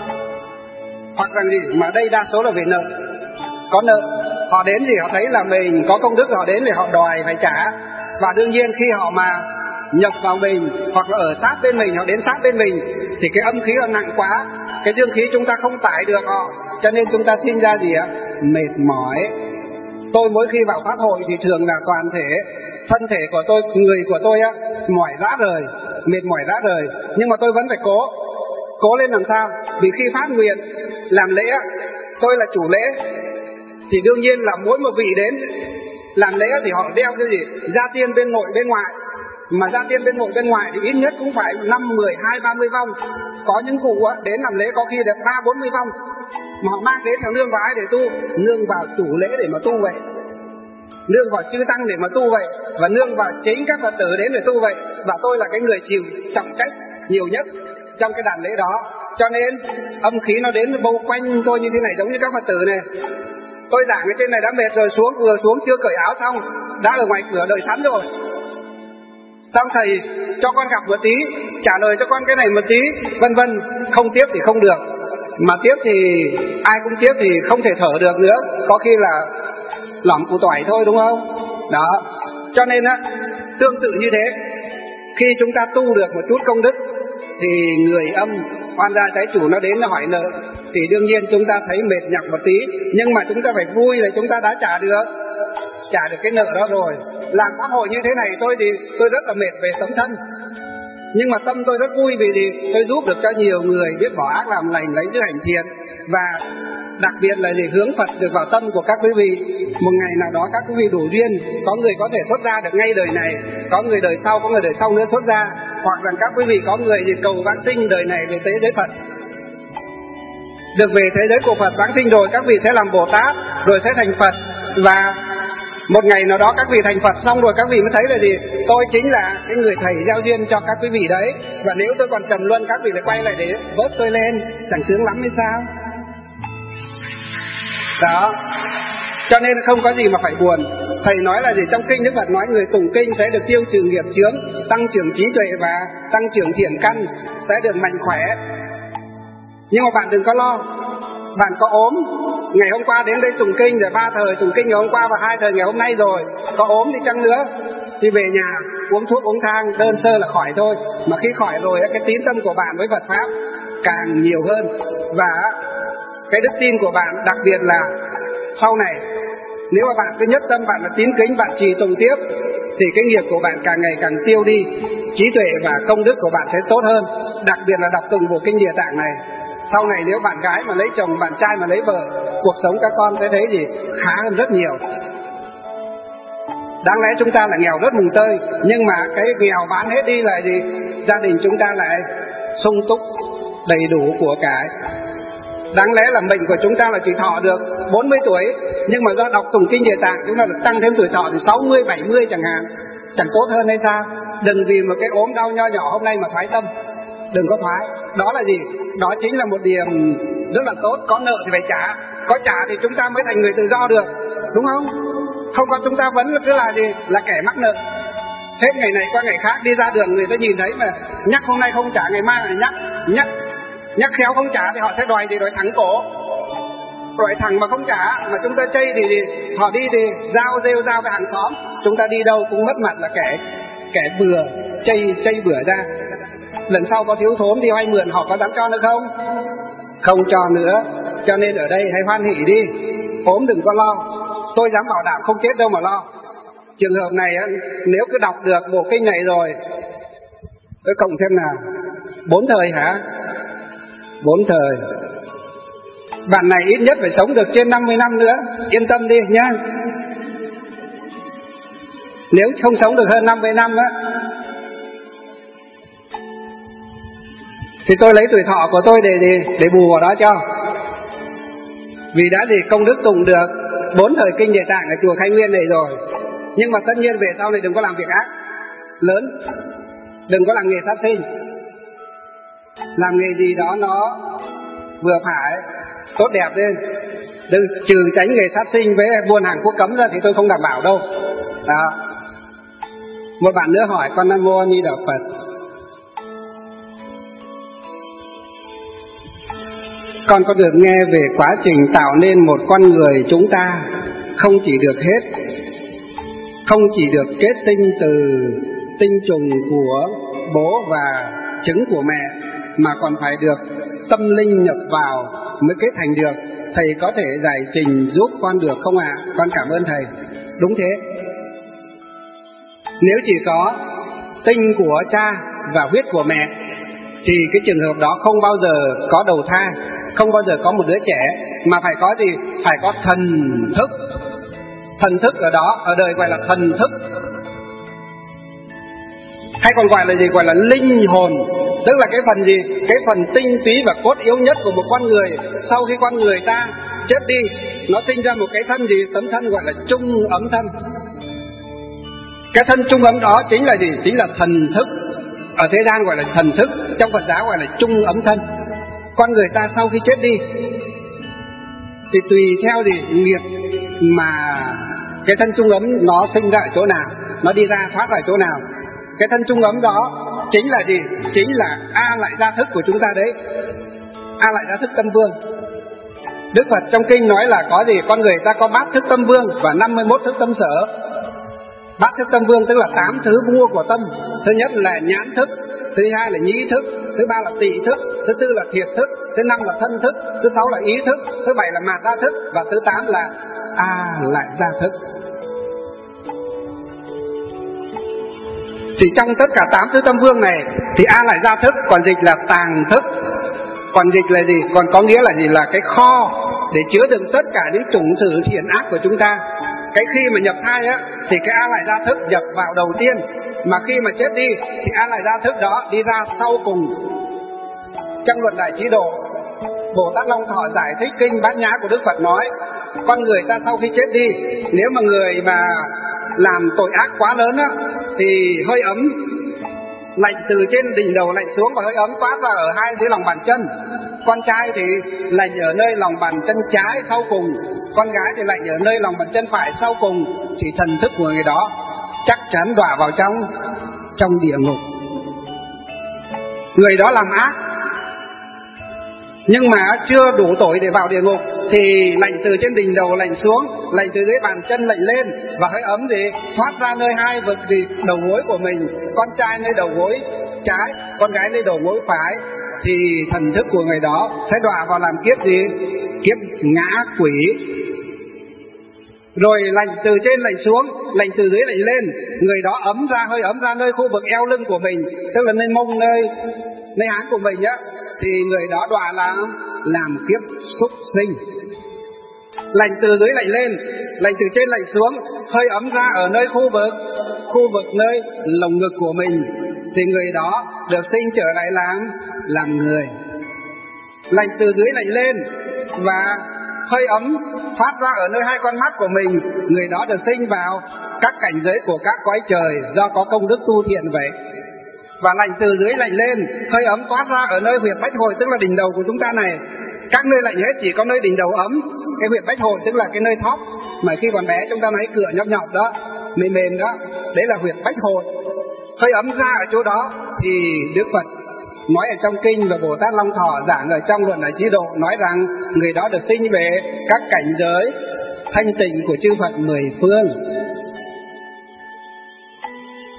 Hoặc mà đây đa số là về nợ, có nợ, họ đến họ thấy là mình có công đức, họ đến để họ đòi phải trả. Và đương nhiên khi họ mà nhập vào mình hoặc là ở sát bên mình, họ đến sát bên mình thì cái âm khí nó nặng quá, cái dương khí chúng ta không tải được họ, cho nên chúng ta sinh ra mệt mỏi. Tôi mỗi khi vào pháp hội thì thường là toàn thể thân thể của tôi, người của tôi mỏi rã rời, mệt mỏi rã rời, nhưng mà tôi vẫn phải cố lên làm sao. Vì khi phát nguyện làm lễ, tôi là chủ lễ, thì đương nhiên là mỗi một vị đến làm lễ thì họ đeo cái gia tiên bên nội bên ngoại. Mà gia tiên bên nội bên ngoài thì ít nhất cũng phải 5, 10, 20, 30 vong. Có những cụ đến làm lễ có khi được 3, 40 vong, mà họ mang đến thằng nương vào ai để tu? Nương vào chủ lễ để mà tu vậy, nương vào chư tăng để mà tu vậy, và nương vào chính các Phật tử đến để tu vậy. Và tôi là cái người chịu trọng trách nhiều nhất trong cái đàn lễ đó, cho nên âm khí nó đến bao quanh tôi như thế này, giống như các Phật tử này. Tôi giảng ở trên này đã mệt rồi, vừa xuống chưa cởi áo xong đã ở ngoài cửa đợi sẵn rồi. Xong thầy cho con gặp một tí, trả lời cho con cái này một tí, vân vân. Không tiếp thì không được, mà tiếp thì ai cũng tiếp thì không thể thở được nữa, có khi là lỏng củ tỏi thôi, đúng không? Đó, cho nên tương tự như thế, khi chúng ta tu được một chút công đức thì người âm oan gia trái chủ nó đến nó hỏi nợ, thì đương nhiên chúng ta thấy mệt nhọc một tí, nhưng mà chúng ta phải vui là chúng ta đã trả được cái nợ đó rồi. Làm pháp hội như thế này tôi rất là mệt về tấm thân, nhưng mà tâm tôi rất vui vì tôi giúp được cho nhiều người biết bỏ ác làm lành, lấy chữ hành thiện, và đặc biệt là hướng Phật được vào tâm của các quý vị. Một ngày nào đó các quý vị đủ duyên, có người có thể xuất ra được ngay đời này, có người đời sau, có người đời sau nữa xuất ra, hoặc là các quý vị có người cầu vãng sinh đời này về thế giới Phật, được về thế giới của Phật vãng sinh rồi các vị sẽ làm Bồ Tát, rồi sẽ thành Phật. Và một ngày nào đó các vị thành Phật xong rồi các vị mới thấy là tôi chính là cái người thầy gieo duyên cho các quý vị đấy. Và nếu tôi còn trầm luân, các vị lại quay lại để vớt tôi lên, chẳng sướng lắm hay sao? Đó, cho nên không có gì mà phải buồn. Thầy nói là trong kinh Đức Phật nói người tụng kinh sẽ được tiêu trừ nghiệp chướng, tăng trưởng trí tuệ và tăng trưởng thiện căn, sẽ được mạnh khỏe. Nhưng mà bạn đừng có lo, bạn có ốm, ngày hôm qua đến đây tụng kinh rồi 3 thời tụng kinh ngày hôm qua và 2 thời ngày hôm nay rồi, có ốm đi chăng nữa thì về nhà uống thuốc uống thang đơn sơ là khỏi thôi. Mà khi khỏi rồi cái tín tâm của bạn với Phật pháp càng nhiều hơn, và cái đức tin của bạn, đặc biệt là sau này nếu mà bạn cứ nhất tâm, bạn là tín kính, bạn trì tụng tiếp thì cái nghiệp của bạn càng ngày càng tiêu đi, trí tuệ và công đức của bạn sẽ tốt hơn. Đặc biệt là đọc tụng bộ kinh Địa Tạng này, sau này nếu bạn gái mà lấy chồng, bạn trai mà lấy vợ, cuộc sống các con sẽ thấy khá hơn rất nhiều. Đáng lẽ chúng ta là nghèo rất mùng tơi, nhưng mà cái nghèo bán hết đi là gia đình chúng ta lại sung túc đầy đủ của cải. Đáng lẽ là mệnh của chúng ta là chỉ thọ được 40 tuổi, nhưng mà do đọc tụng kinh Địa Tạng chúng ta được tăng thêm tuổi thọ từ 60, 70 chẳng hạn, chẳng tốt hơn hay sao? Đừng vì một cái ốm đau nho nhỏ hôm nay mà thoái tâm, đừng có thoái. Đó là gì? Đó chính là một điểm rất là tốt. Có nợ thì phải trả, có trả thì chúng ta mới thành người tự do được, đúng không? Không có chúng ta vẫn cứ là kẻ mắc nợ. Hết ngày này qua ngày khác, đi ra đường người ta nhìn thấy mà nhắc hôm nay không trả, ngày mai lại nhắc khéo không trả thì họ sẽ đòi thẳng cổ, đòi thẳng mà không trả. Mà chúng ta chây thì họ đi thì rêu rao với hàng xóm, chúng ta đi đâu cũng mất mặt là kẻ bừa, chây bừa ra. Lần sau có thiếu thốn thì vay mượn họ có dám cho nữa không? không cho nữa. Cho nên ở đây hãy hoan hỷ đi, ốm đừng có lo. Tôi dám bảo đảm không chết đâu mà lo. Trường hợp này nếu cứ đọc được bộ kinh này rồi, tôi cộng xem nào, 4 thời hả? 4 thời. Bạn này ít nhất phải sống được trên 50 năm nữa, yên tâm đi nhá. Nếu không sống được hơn 50 năm á thì tôi lấy tuổi thọ của tôi để bù vào đó cho. Vì đã gì công đức tụng được 4 thời kinh Địa Tạng ở chùa Khai Nguyên này rồi. Nhưng mà tất nhiên về sau này đừng có làm việc ác lớn, đừng có làm nghề sát sinh. Làm nghề gì đó nó vừa phải, tốt đẹp lên. Đừng trừ tránh nghề sát sinh với buôn hàng quốc cấm ra thì tôi không đảm bảo đâu. Đó. Một bạn nữa hỏi con Nam Mô A Di Đà Phật. Con có được nghe về quá trình tạo nên một con người chúng ta không chỉ được kết tinh từ tinh trùng của bố và trứng của mẹ, mà còn phải được tâm linh nhập vào mới kết thành được. Thầy có thể giải trình giúp con được không ạ? Con cảm ơn thầy. Đúng thế. Nếu chỉ có tinh của cha và huyết của mẹ thì cái trường hợp đó không bao giờ có đầu thai, không bao giờ có một đứa trẻ, mà phải có gì? Phải có thần thức. Thần thức ở đó, ở đời gọi là thần thức, hay còn gọi là gì? Gọi là linh hồn. Tức là cái phần gì? Cái phần tinh túy và cốt yếu nhất của một con người. Sau khi con người ta chết đi, nó sinh ra một cái thân gì? Tấm thân gọi là trung ấm thân. Cái thân trung ấm đó chính là gì? Chính là thần thức. Ở thế gian gọi là thần thức, trong Phật giáo gọi là trung ấm thân. Con người ta sau khi chết đi thì tùy theo gì nghiệp mà cái thân trung ấm nó sinh ra ở chỗ nào, nó đi ra thoát ra ở chỗ nào. Cái thân trung ấm đó chính là gì? Chính là A lại gia thức của chúng ta đấy. A lại gia thức tâm vương. Đức Phật trong kinh nói là có gì? Con người ta có 3 thức tâm vương và 51 thức tâm sở. 3 thức tâm vương tức là 8 thứ vua của tâm. Thứ nhất là nhãn thức, thứ hai là nhĩ thức, thứ ba là tị thức, thứ tư là thiệt thức, thứ năm là thân thức, thứ sáu là ý thức, thứ bảy là mạt gia thức, và thứ 8 là A lại gia thức. Thì trong tất cả 8 thứ tâm vương này thì A lại gia thức còn dịch là tàng thức. Còn dịch là gì? Còn có nghĩa là gì? Là cái kho để chứa đựng tất cả những chủng tử thiện ác của chúng ta. Cái khi mà nhập thai á thì cái A lại gia thức nhập vào đầu tiên, mà khi mà chết đi thì A lại gia thức đó đi ra sau cùng. Trong Luận Đại Trí Độ, Bồ Tát Long Thọ giải thích kinh Bát Nhã của Đức Phật nói, con người ta sau khi chết đi, nếu mà người mà làm tội ác quá lớn á thì hơi ấm lạnh từ trên đỉnh đầu lạnh xuống, và hơi ấm toát ra ở hai dưới lòng bàn chân. Con trai thì lạnh ở nơi lòng bàn chân trái sau cùng, con gái thì lạnh ở nơi lòng bàn chân phải sau cùng. Thì thần thức của người đó chắc chắn đọa vào trong địa ngục. Người đó làm ác nhưng mà chưa đủ tội để vào địa ngục thì lạnh từ trên đỉnh đầu lạnh xuống, lạnh từ dưới bàn chân lạnh lên, và hơi ấm thì thoát ra nơi hai vực thì đầu gối của mình. Con trai nơi đầu gối trái, con gái nơi đầu gối phải. Thì thần thức của người đó sẽ đọa vào làm kiếp gì? Kiếp ngã quỷ. Rồi lạnh từ trên lạnh xuống, lạnh từ dưới lạnh lên, người đó ấm ra, hơi ấm ra nơi khu vực eo lưng của mình, tức là nơi mông, nơi háng của mình á, thì người đó đọa làm kiếp súc sinh. Lạnh từ dưới lạnh lên, lạnh từ trên lạnh xuống, hơi ấm ra ở nơi khu vực nơi lồng ngực của mình, thì người đó được sinh trở lại làm người. Lạnh từ dưới lạnh lên và hơi ấm phát ra ở nơi hai con mắt của mình, người đó được sinh vào các cảnh giới của các cõi trời do có công đức tu thiện vậy. Và lạnh từ dưới lạnh lên, hơi ấm toát ra ở nơi huyệt bách hội, tức là đỉnh đầu của chúng ta này. Các nơi lạnh hết, chỉ có nơi đỉnh đầu ấm. Cái huyệt bách hội tức là cái nơi thóp mà khi còn bé chúng ta thấy cửa nhọc nhọc đó, mềm mềm đó, đấy là huyệt bách hội. Hơi ấm ra ở chỗ đó thì Đức Phật nói ở trong kinh, và Bồ Tát Long Thọ giảng ở trong Luận Đại Trí Độ nói rằng người đó được sinh về các cảnh giới thanh tịnh của chư Phật mười phương.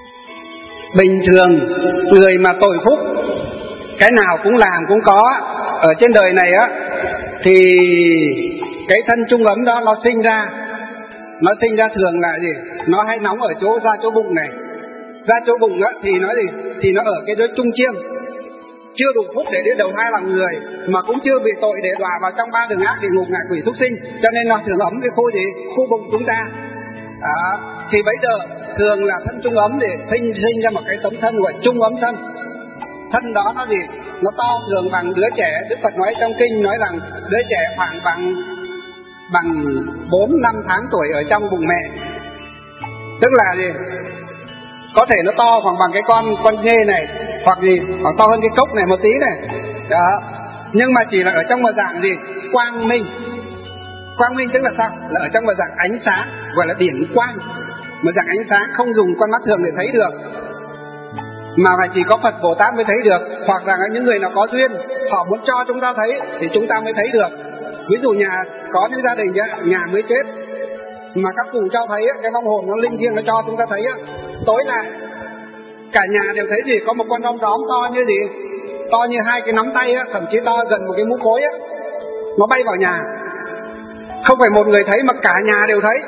Bình thường người mà tội phúc cái nào cũng làm cũng có, ở trên đời này á, thì cái thân trung ấm đó nó sinh ra thường là gì? Nó hay nóng ở chỗ bụng này. Ra chỗ bụng á thì nó gì? Thì nó ở cái đới trung chiêm, chưa đủ phúc để đi đầu thai làm người, mà cũng chưa bị tội để đọa vào trong 3 đường ác địa ngục ngạ quỷ súc sinh, cho nên nó thường ấm cái khu gì? Khu bụng chúng ta. Thì bây giờ thường là thân trung ấm để sinh ra một cái tấm thân gọi trung ấm thân. Thân đó nó gì? Nó to thường bằng đứa trẻ. Đức Phật nói trong kinh nói rằng đứa trẻ khoảng bằng 4-5 tháng tuổi ở trong bụng mẹ. Tức là gì? Có thể nó to khoảng bằng cái con nhê này, hoặc gì, hoặc to hơn cái cốc này một tí này. Đó. Nhưng mà chỉ là ở trong một dạng gì? Quang minh. Quang minh tức là sao? Là ở trong một dạng ánh sáng, gọi là điển quang. Một dạng ánh sáng không dùng con mắt thường để thấy được, mà phải chỉ có Phật Bồ Tát mới thấy được, hoặc là những người nào có duyên họ muốn cho chúng ta thấy thì chúng ta mới thấy được. Ví dụ có những gia đình nhà mới chết mà các cụ cho thấy cái vong hồn nó linh thiêng nó cho chúng ta thấy, tối lại cả nhà đều thấy gì? Có một con đom đóm to như gì? To như 2 cái nắm tay, thậm chí to gần một cái mũ cối, nó bay vào nhà. Không phải một người thấy mà cả nhà đều thấy.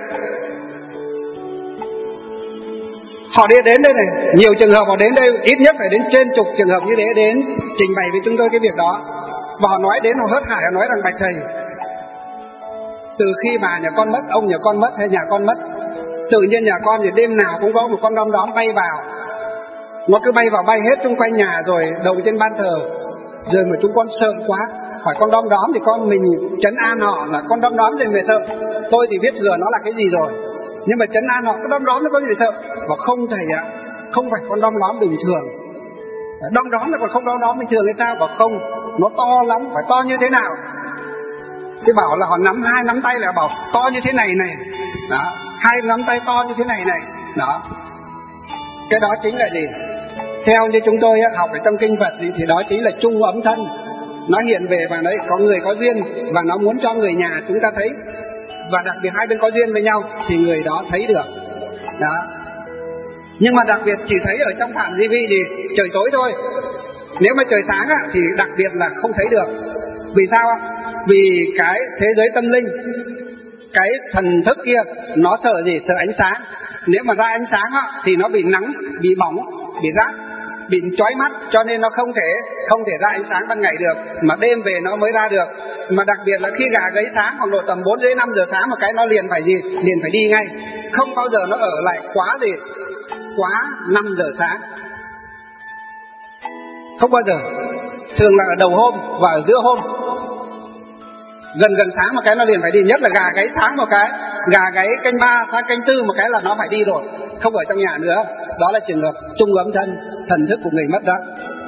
Họ đi đến đây này, nhiều trường hợp họ đến đây, ít nhất phải đến trên chục trường hợp như thế đến trình bày với chúng tôi cái việc đó. Và họ nói đến, họ hớt hải, họ nói rằng: bạch thầy, từ khi bà nhà con mất, ông nhà con mất hay nhà con mất, tự nhiên nhà con thì đêm nào cũng có một con đom đóm bay vào. Nó cứ bay vào bay hết xung quanh nhà rồi đầu trên ban thờ. Rồi mà chúng con sợ quá, hỏi con đom đóm thì con mình trấn an họ là con đom đóm thì người sợ. Tôi thì biết thừa nó là cái gì rồi, nhưng mà trấn an họ, con đom đóm nó có gì sợ? Và không thầy ạ, không phải con đom đóm bình thường. Đom đóm là còn không đom đóm bình thường hay sao? Và không, nó to lắm, phải to như thế nào? Thì bảo là họ nắm 2 nắm tay là bảo to như thế này này. Đó, 2 nắm tay to như thế này này. Đó. Cái đó chính là gì? Theo như chúng tôi học ở trong kinh Phật thì đó chính là trung ấm thân. Nó hiện về và đấy, có người có duyên và nó muốn cho người nhà chúng ta thấy. Và đặc biệt hai bên có duyên với nhau thì người đó thấy được. Đó. Nhưng mà đặc biệt chỉ thấy ở trong phạm vi gì? Trời tối thôi. Nếu mà trời sáng thì đặc biệt là không thấy được. Vì sao? Vì cái thế giới tâm linh, cái thần thức kia nó sợ gì? Sợ ánh sáng. Nếu mà ra ánh sáng thì nó bị nắng, bị bỏng, bị rát, bị chói mắt, cho nên nó không thể ra ánh sáng ban ngày được, mà đêm về nó mới ra được. Mà đặc biệt là khi gà gáy sáng khoảng độ tầm 4 rưỡi 5 giờ sáng một cái nó liền phải đi ngay, không bao giờ nó ở lại quá 5 giờ sáng, không bao giờ. Thường là ở đầu hôm và ở giữa hôm, gần sáng một cái nó liền phải đi. Nhất là gà gáy sáng một cái, gà gáy canh 3 sang canh 4 một cái là nó phải đi rồi, không ở trong nhà nữa. Đó là trường hợp trung ấm thân, thần thức của người mất đó.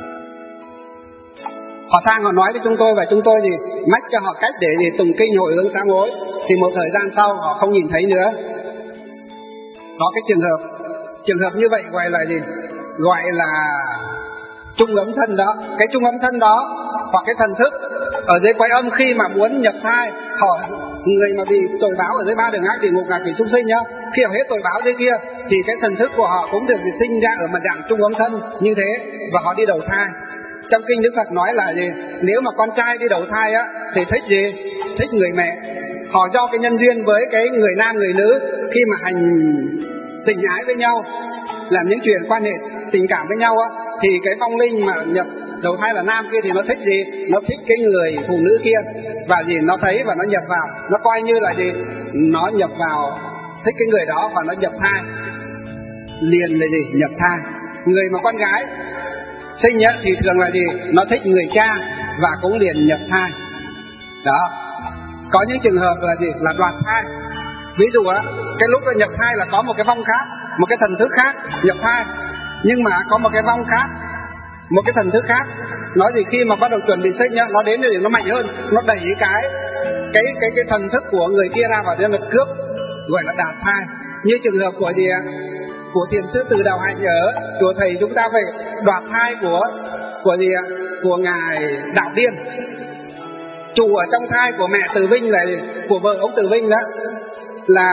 Họ sang họ nói với chúng tôi và chúng tôi thì mách cho họ cách để tụng kinh hồi hướng sám hối. Thì một thời gian sau họ không nhìn thấy nữa. Có cái trường hợp như vậy gọi là gì? Gọi là trung ấm thân đó. Cái trung ấm thân đó hoặc cái thần thức ở dưới quái âm khi mà muốn nhập thai, họ người mà bị tội báo ở dưới 3 đường ác địa ngục ngạ quỷ súc sinh nhá, khi họ hết tội báo dưới kia thì cái thần thức của họ cũng được sinh ra ở mặt dạng trung ấm thân như thế, và họ đi đầu thai. Trong kinh Đức Phật nói là gì? Nếu mà con trai đi đầu thai thì thích gì? Thích người mẹ. Họ do cái nhân duyên với cái người nam người nữ, khi mà hành tình ái với nhau, làm những chuyện quan hệ tình cảm với nhau thì cái vong linh mà nhập đầu thai là nam kia thì nó thích gì? Nó thích cái người phụ nữ kia, và nó thấy và nó nhập vào, nó coi như là gì? Nó nhập vào, thích cái người đó và nó nhập thai, liền là gì? Nhập thai. Người mà con gái sinh thì thường là gì? Nó thích người cha và cũng liền nhập thai. Đó. Có những trường hợp là gì? Là đoạt thai. Ví dụ cái lúc nhập thai là có một cái vong khác, một cái thần thức khác nhập thai, nhưng mà có một cái vong khác, một cái thần thức khác, nói gì khi mà bắt đầu chuẩn bị sinh nó đến thì nó mạnh hơn, nó đẩy cái thần thức của người kia ra và nó cướp, gọi là đạt thai. Như trường hợp của của thiền sư Từ Đạo Hạnh ở chùa thầy chúng ta về đoạt thai của ngài Đạo Điên, chủ ở trong thai của mẹ Từ Vinh, là của vợ ông Từ Vinh đó, là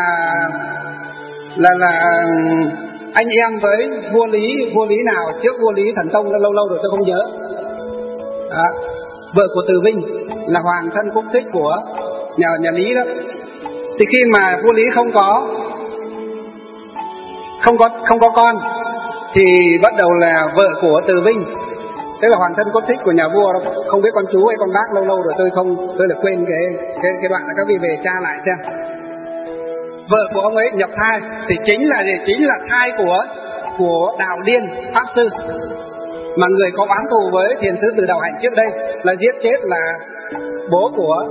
anh em với vua Lý nào trước vua Lý Thần Tông, lâu rồi tôi không nhớ. Đó. vợ của Từ Vinh, là hoàng thân quốc thích của nhà Lý đó. Thì khi mà vua Lý không có con thì bắt đầu là vợ của Từ Vinh, tức là hoàng thân quốc thích của nhà vua đó, không biết con chú hay con bác, lâu rồi tôi đã quên cái đoạn đó, các vị về tra lại xem. Vợ của ông ấy nhập thai thì chính là thai của Đạo Điên pháp sư, mà người có oán thù với thiền sư Từ Đạo Hạnh trước đây, là giết chết là bố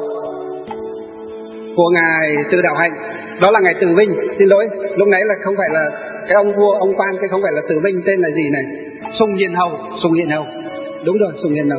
của ngài Từ Đạo Hạnh, đó là ngài Từ Vinh. Xin lỗi, lúc nãy là không phải là cái ông vua ông quan, cái không phải là Từ Vinh, tên là gì này, Sùng Hiền Hầu, đúng rồi, Sùng Hiền Hầu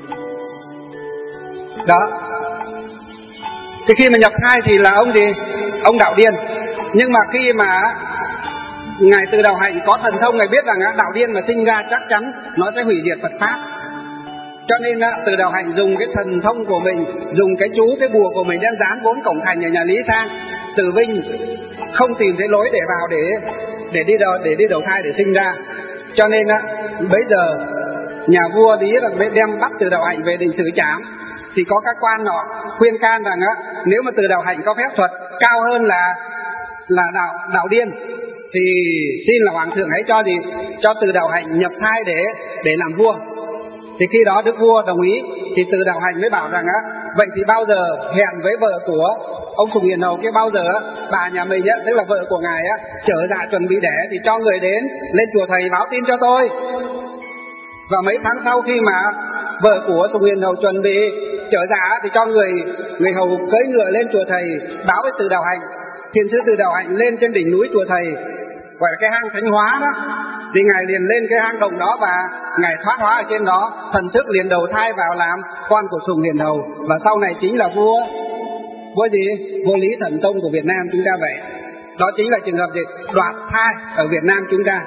đó. Thì khi mà nhập thai thì là ông Đạo Điên. Nhưng mà khi mà ngài Từ Đạo Hạnh có thần thông, ngài biết rằng Đạo Điên mà sinh ra chắc chắn nó sẽ hủy diệt Phật pháp, cho nên Từ Đạo Hạnh dùng cái thần thông của mình, dùng cái chú, cái bùa của mình đem dán 4 cổng thành ở nhà Lý sang. Từ Vinh không tìm thấy lối để vào để đi đầu thai để sinh ra, cho nên bây giờ nhà vua Lý là đem bắt Từ Đạo Hạnh về đình xử trảm. Thì có các quan họ khuyên can rằng nếu mà Từ Đạo Hạnh có phép thuật cao hơn là Đạo Điên thì xin là hoàng thượng hãy cho Từ Đạo Hạnh nhập thai để làm vua. Thì khi đó đức vua đồng ý, thì Từ Đạo Hạnh mới bảo rằng vậy thì bao giờ hẹn với vợ của ông Sùng Hiền Hầu kia, bao giờ bà nhà mình tức là vợ của ngài trở dạ chuẩn bị đẻ thì cho người đến lên chùa thầy báo tin cho tôi. Và mấy tháng sau khi mà vợ của Sùng Hiền Hầu chuẩn bị trở dạ thì cho người hầu cưỡi ngựa lên chùa thầy báo với Từ Đạo Hạnh. Thiền sư Từ Đạo Hạnh lên trên đỉnh núi chùa thầy, gọi là cái hang Thánh Hóa đó, thì ngài liền lên cái hang động đó và ngài thoát hóa ở trên đó, thần thức liền đầu thai vào làm con của Sùng Hiền Hầu, và sau này chính là vua Lý Thần Tông của Việt Nam chúng ta vậy. Đó chính là trường hợp đoạt thai ở Việt Nam chúng ta.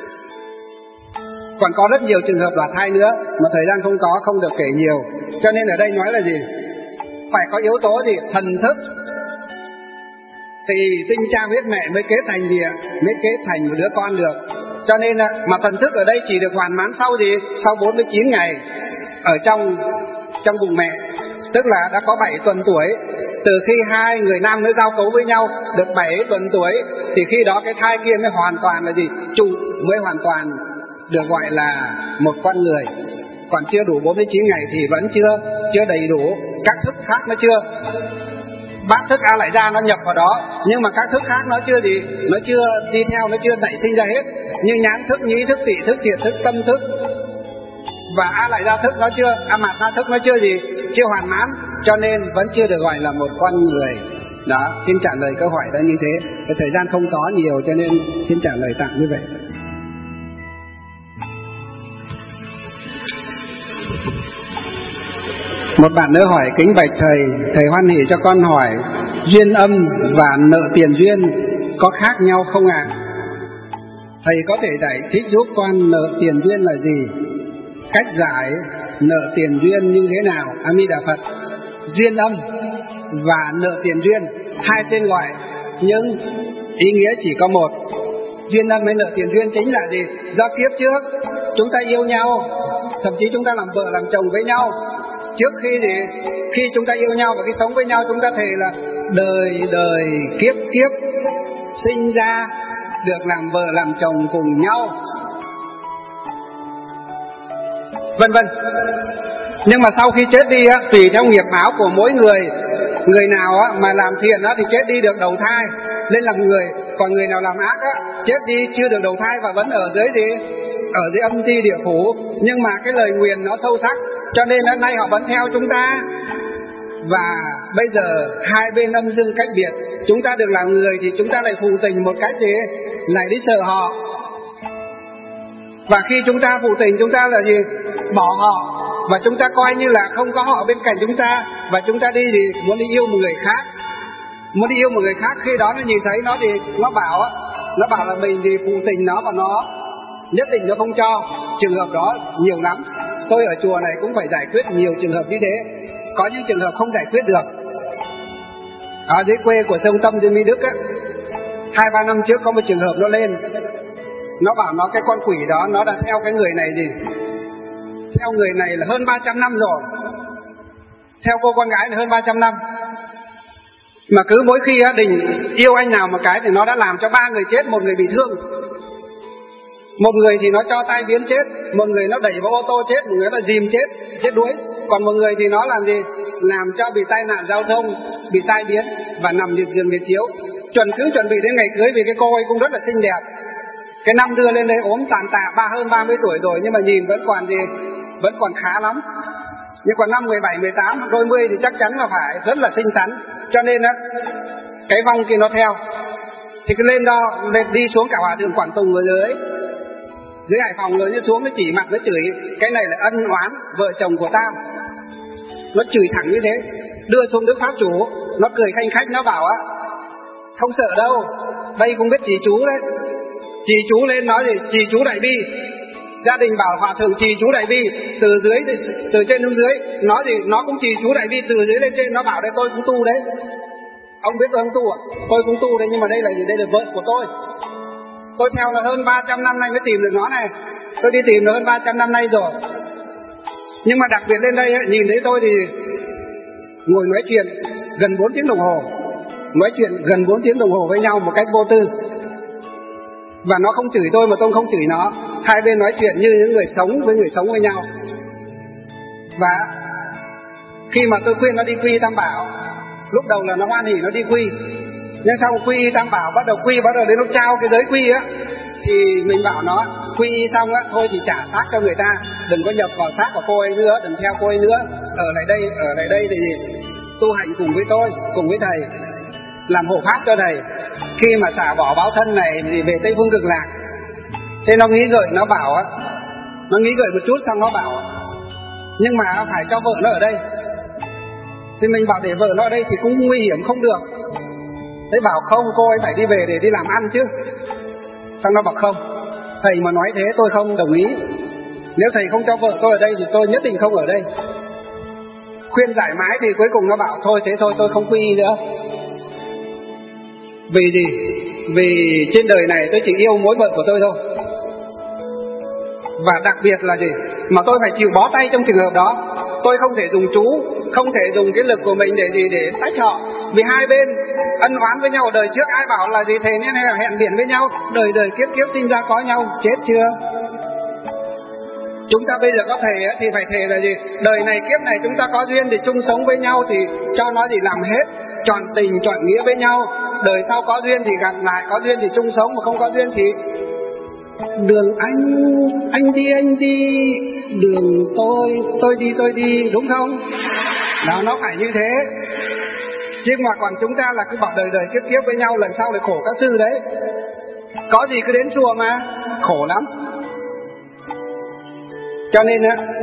Còn có rất nhiều trường hợp đoạt thai nữa mà thời gian không được kể nhiều, cho nên ở đây nói là gì? Phải có yếu tố thần thức, thì sinh cha huyết mẹ mới kết thành một đứa con được. Cho nên mà thần thức ở đây chỉ được hoàn mãn sau 49 ngày ở trong bụng mẹ, tức là đã có 7 tuần tuổi. Từ khi hai người nam nữ giao cấu với nhau được 7 tuần tuổi thì khi đó cái thai kia mới hoàn toàn là mới hoàn toàn được gọi là một con người. Còn chưa đủ 49 ngày thì vẫn chưa đầy đủ, các thức khác nó chưa, bát thức A lại ra nó nhập vào đó, nhưng mà các thức khác nó chưa đi theo, nó chưa nảy sinh ra hết. Như nhãn thức, nhĩ thức, tỵ thức, thiệt thức, tâm thức và A lại ra thức nó chưa, A mạt na thức nó chưa hoàn mãn, cho nên vẫn chưa được gọi là một con người. Đó, xin trả lời câu hỏi đó như thế. Cái thời gian không có nhiều cho nên xin trả lời tạm như vậy. Một bạn nữa hỏi: kính bạch thầy hoan hỉ cho con hỏi duyên âm và nợ tiền duyên có khác nhau không ạ? Thầy có thể giải thích giúp con nợ tiền duyên là gì? Cách giải nợ tiền duyên như thế nào? A Di Đà Phật. Duyên âm và nợ tiền duyên, hai tên gọi nhưng ý nghĩa chỉ có một. Duyên âm hay nợ tiền duyên chính là gì? Do kiếp trước chúng ta yêu nhau, thậm chí chúng ta làm vợ làm chồng với nhau. Trước khi chúng ta yêu nhau và khi sống với nhau, chúng ta thề là đời kiếp sinh ra được làm vợ làm chồng cùng nhau, vân vân. Nhưng mà sau khi chết đi tùy theo nghiệp báo của mỗi người nào mà làm thiện thì chết đi được đầu thai lên làm người, còn người nào làm ác chết đi chưa được đầu thai và vẫn ở dưới âm ti địa phủ. Nhưng mà cái lời nguyền nó sâu sắc, cho nên hôm nay họ vẫn theo chúng ta. Và bây giờ hai bên âm dương cách biệt, chúng ta được làm người thì chúng ta lại phụ tình một cách lại đi sợ họ. Và khi chúng ta phụ tình, chúng ta là bỏ họ, và chúng ta coi như là không có họ bên cạnh chúng ta, và chúng ta muốn đi yêu một người khác. Khi đó nó nhìn thấy nó thì nó bảo là mình thì phụ tình nó, và nó nhất định nó không cho. Trường hợp đó nhiều lắm. Tôi ở chùa này cũng phải giải quyết nhiều trường hợp như thế. Có những trường hợp không giải quyết được. Ở dưới quê của Sông Tâm trên Mỹ Đức 2-3 năm trước có một trường hợp nó lên, nó bảo nó cái con quỷ đó nó đã theo cái người này theo người này là hơn 300 năm rồi. theo cô con gái là hơn 300 năm. Mà cứ mỗi khi Đình yêu anh nào một cái thì nó đã làm cho 3 người chết, 1 người bị thương. Một người thì nó cho tai biến chết, một người nó đẩy vào ô tô chết, một người nó dìm chết đuối. Còn một người thì nó làm gì? Làm cho bị tai nạn giao thông, bị tai biến và nằm liệt giường liệt chiếu. Chuẩn bị đến ngày cưới vì cái cô ấy cũng rất là xinh đẹp. Cái năm đưa lên đây ốm tàn tạ, hơn 30 tuổi rồi nhưng mà nhìn vẫn còn khá lắm. Nhưng còn năm 17, 18, đôi mươi thì chắc chắn là phải rất là xinh xắn. Cho nên cái vong kia nó theo. Thì cứ lên đi xuống cả hòa thượng Quảng Tùng ở dưới Hải Phòng rồi, nó xuống nó chỉ mặt nó chửi cái này là ân oán vợ chồng của tao. Nó chửi thẳng như thế, đưa xuống Đức Pháp Chủ. Nó cười khanh khách, nó bảo không sợ đâu, đây cũng biết trì chú đấy. Trì chú lên nói gì? Trì chú Đại Bi. Gia đình bảo hòa thượng trì chú Đại Bi từ trên xuống dưới. Nói gì? Nó cũng trì chú Đại Bi từ dưới lên trên. Nó bảo đây tôi cũng tu đấy. Ông biết tôi không tu à? Tôi cũng tu đấy, nhưng mà đây là gì? Đây là vợ của tôi. Tôi theo là hơn 300 năm nay mới tìm được nó này. Tôi đi tìm nó hơn 300 năm nay rồi. Nhưng mà đặc biệt lên đây nhìn thấy tôi thì ngồi nói chuyện gần 4 tiếng đồng hồ. Nói chuyện gần 4 tiếng đồng hồ với nhau một cách vô tư. Và nó không chửi tôi mà tôi không chửi nó. Hai bên nói chuyện như những người sống với nhau. Và khi mà tôi khuyên nó đi quy Tam Bảo, lúc đầu là nó hoan hỉ nó đi quy. Nhưng sau quy Tam Bảo bắt đầu đến lúc trao cái giới quy thì mình bảo nó quy xong thôi thì trả xác cho người ta, đừng có nhập vào xác của cô ấy nữa, đừng theo cô ấy nữa, ở lại đây thì tu hành cùng với tôi, cùng với thầy, làm hộ pháp cho thầy. Khi mà xả bỏ báo thân này thì về Tây Phương Cực Lạc. Thế nó nghĩ gợi, nó bảo nó nghĩ gợi một chút xong nó bảo nhưng mà phải cho vợ nó ở đây. Thì mình bảo để vợ nó ở đây thì cũng nguy hiểm không được. Thế bảo không, cô ấy phải đi về để đi làm ăn chứ. Xong nó bảo không, thầy mà nói thế tôi không đồng ý. Nếu thầy không cho vợ tôi ở đây thì tôi nhất định không ở đây. Khuyên giải mãi thì cuối cùng nó bảo thôi thế thôi, tôi không quy y nữa. Vì gì? Vì trên đời này tôi chỉ yêu mỗi vợ của tôi thôi. Và đặc biệt là gì? Mà tôi phải chịu bó tay trong trường hợp đó. Tôi không thể dùng chú, không thể dùng cái lực của mình để tách họ. Vì hai bên ân oán với nhau đời trước, ai bảo là gì thề nên là hẹn biển với nhau, đời đời kiếp kiếp sinh ra có nhau, chết chưa? Chúng ta bây giờ có thề thì phải thề là gì? Đời này kiếp này chúng ta có duyên thì chung sống với nhau thì cho nó gì làm hết, trọn tình trọn nghĩa với nhau. Đời sau có duyên thì gặp lại, có duyên thì chung sống, mà không có duyên thì đường anh đi, đường tôi đi, đúng không? Đó, nó phải như thế. Chứ mà còn chúng ta là cứ bảo đời đời kiếp kiếp với nhau, lần sau lại khổ các sư đấy. Có gì cứ đến chùa mà, khổ lắm. Cho nên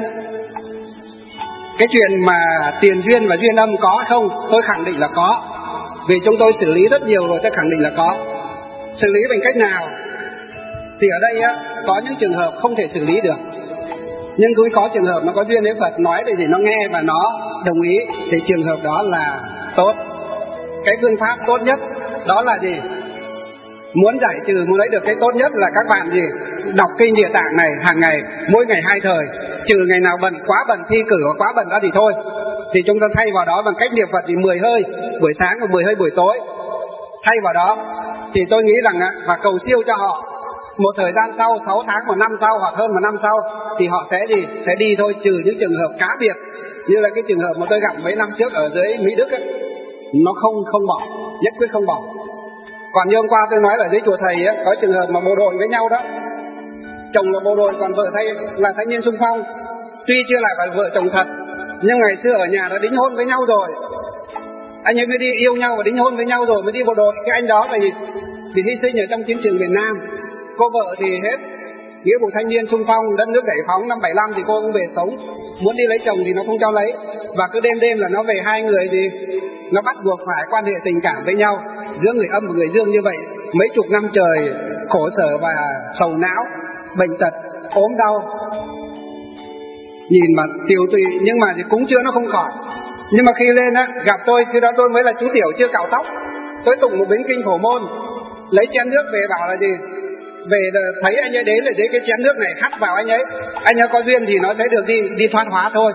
cái chuyện mà tiền duyên và duyên âm có không, tôi khẳng định là có. Vì chúng tôi xử lý rất nhiều rồi, tôi khẳng định là có. Xử lý bằng cách nào? Thì ở đây có những trường hợp không thể xử lý được, nhưng cũng có trường hợp nó có duyên với Phật, nói để gì nó nghe và nó đồng ý, thì trường hợp đó là tốt. Cái phương pháp tốt nhất đó là gì? Muốn giải trừ, muốn lấy được cái tốt nhất là các bạn gì? Đọc kinh Địa Tạng này hàng ngày, mỗi ngày 2 thời. Trừ ngày nào bận, quá bận thi cử hoặc quá bận đó thì thôi. Thì chúng ta thay vào đó bằng cách niệm Phật thì 10 hơi buổi sáng và 10 hơi buổi tối. Thay vào đó thì tôi nghĩ rằng và cầu siêu cho họ. Một thời gian sau, 6 tháng, 1 năm sau hoặc hơn 1 năm sau thì họ sẽ đi thôi, trừ những trường hợp cá biệt. Như là cái trường hợp mà tôi gặp mấy năm trước ở dưới Mỹ Đức nó không bỏ, nhất quyết không bỏ. Còn như hôm qua tôi nói là dưới chùa thầy có trường hợp mà bộ đội với nhau đó. Chồng là bộ đội còn vợ là thanh niên xung phong. Tuy chưa lại phải vợ chồng thật, nhưng ngày xưa ở nhà đã đính hôn với nhau rồi. Anh ấy mới đi yêu nhau và đính hôn với nhau rồi mới đi bộ đội. Cái anh đó là gì? Vì hy sinh ở trong chiến trường miền Nam. Cô vợ thì hết nghĩa vụ thanh niên xung phong, đất nước giải phóng năm 75 thì cô cũng về sống. Muốn đi lấy chồng thì nó không cho lấy. Và cứ đêm là nó về, hai người thì nó bắt buộc phải quan hệ tình cảm với nhau, giữa người âm và người dương như vậy. Mấy chục năm trời khổ sở và sầu não, bệnh tật, ốm đau, nhìn mà tiều tụy, nhưng mà thì cúng chữa nó không khỏi. Nhưng mà khi lên gặp tôi, khi đó tôi mới là chú tiểu chưa cạo tóc. Tôi tụng một bính kinh Phổ Môn, lấy chén nước về bảo là gì? Về thấy anh ấy đến là dưới cái chén nước này hắt vào anh ấy có duyên thì nó sẽ được đi thoát hóa thôi.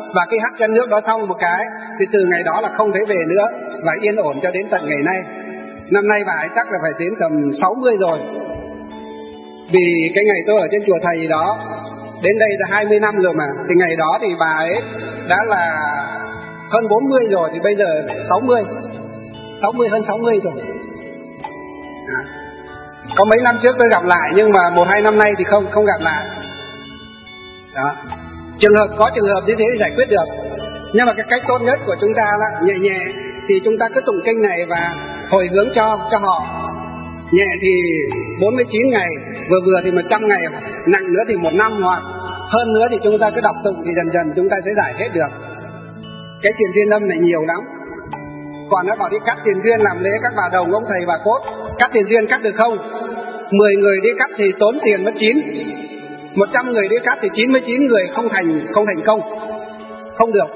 Và khi hắt chân nước đó xong một cái thì từ ngày đó là không thấy về nữa, và yên ổn cho đến tận ngày nay. Năm nay bà ấy chắc là phải đến tầm 60 rồi. Vì cái ngày tôi ở trên chùa thầy đó, đến đây là 20 năm rồi mà, thì ngày đó thì bà ấy đã là hơn 40 rồi, thì bây giờ 60, hơn 60 rồi. Có mấy năm trước tôi gặp lại, nhưng mà 1-2 năm nay thì không gặp lại. Đó. Trường hợp có trường hợp như thế thì giải quyết được. Nhưng mà cái cách tốt nhất của chúng ta là nhẹ nhẹ thì chúng ta cứ tụng kinh này và hồi hướng cho họ. Nhẹ thì 49 ngày, vừa thì 100 ngày, nặng nữa thì 1 năm, hoặc hơn nữa thì chúng ta cứ đọc tụng thì dần dần chúng ta sẽ giải hết được. Cái tiền duyên âm này nhiều lắm. Còn nó bảo đi cắt tiền duyên làm lễ các bà đồng, ông thầy bà cốt, cắt tiền duyên cắt được không? 10 người đi cắt thì tốn tiền mất 9, 100 người đi cắt thì 99 người không thành công, không được.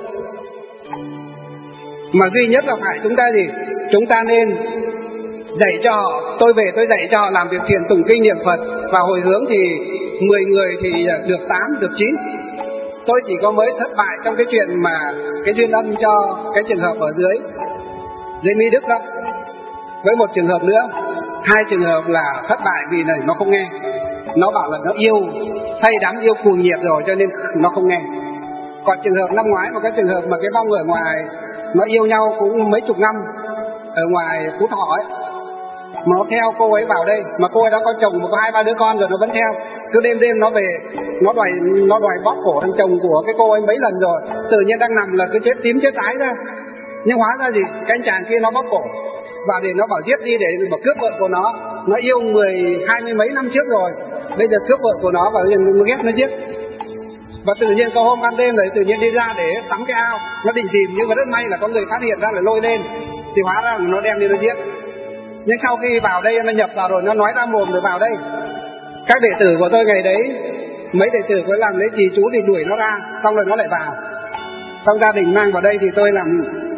Mà duy nhất là phải chúng ta gì? Chúng ta nên dạy cho họ, tôi về tôi dạy cho họ làm việc thiện, tụng kinh niệm Phật và hồi hướng, thì 10 người thì được 8, được 9. Tôi chỉ có mới thất bại trong cái chuyện mà cái duyên âm cho cái trường hợp ở dưới Mỹ Đức đó, với một trường hợp nữa. 2 trường hợp là thất bại vì này nó không nghe. Nó bảo là nó yêu, say đắm yêu cuồng nhiệt rồi cho nên nó không nghe. Còn trường hợp năm ngoái, một cái trường hợp mà cái vong ở ngoài nó yêu nhau cũng mấy chục năm ở ngoài Phú Thọ ấy, mà nó theo cô ấy vào đây, mà cô ấy đã có chồng và có 2-3 đứa con rồi, nó vẫn theo. Cứ đêm nó về, nó đòi bóp cổ thằng chồng của cái cô ấy mấy lần rồi. Tự nhiên đang nằm là cứ chết tím chết tái ra. Nhưng hóa ra gì? Cái anh chàng kia nó bóp cổ và để nó bảo giết đi để mà cướp vợ của nó. Nó yêu 20 mấy năm trước rồi, bây giờ cướp vợ của nó và nó ghét nó giết. Và tự nhiên có hôm ban đêm rồi tự nhiên đi ra để tắm cái ao, nó định tìm nhưng mà rất may là có người phát hiện ra là lôi lên, thì hóa ra là nó đem đi nó giết. Nhưng sau khi vào đây nó nhập vào rồi, nó nói ra mồm rồi vào đây. Các đệ tử của tôi ngày đấy, mấy đệ tử có làm lấy trì chú thì đuổi nó ra, xong rồi nó lại vào. Xong gia đình mang vào đây thì tôi mang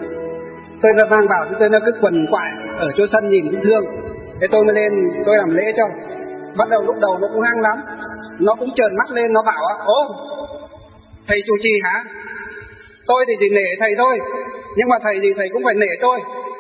vào thì tôi nó cứ quần quại ở chỗ sân nhìn cũng thương. Thế tôi mới lên tôi làm lễ cho. Bắt đầu lúc đầu nó cũng hăng lắm, nó cũng trợn mắt lên, nó bảo ố thầy chủ trì hả? Tôi thì chỉ nể thầy thôi, nhưng mà thầy thì thầy cũng phải nể tôi.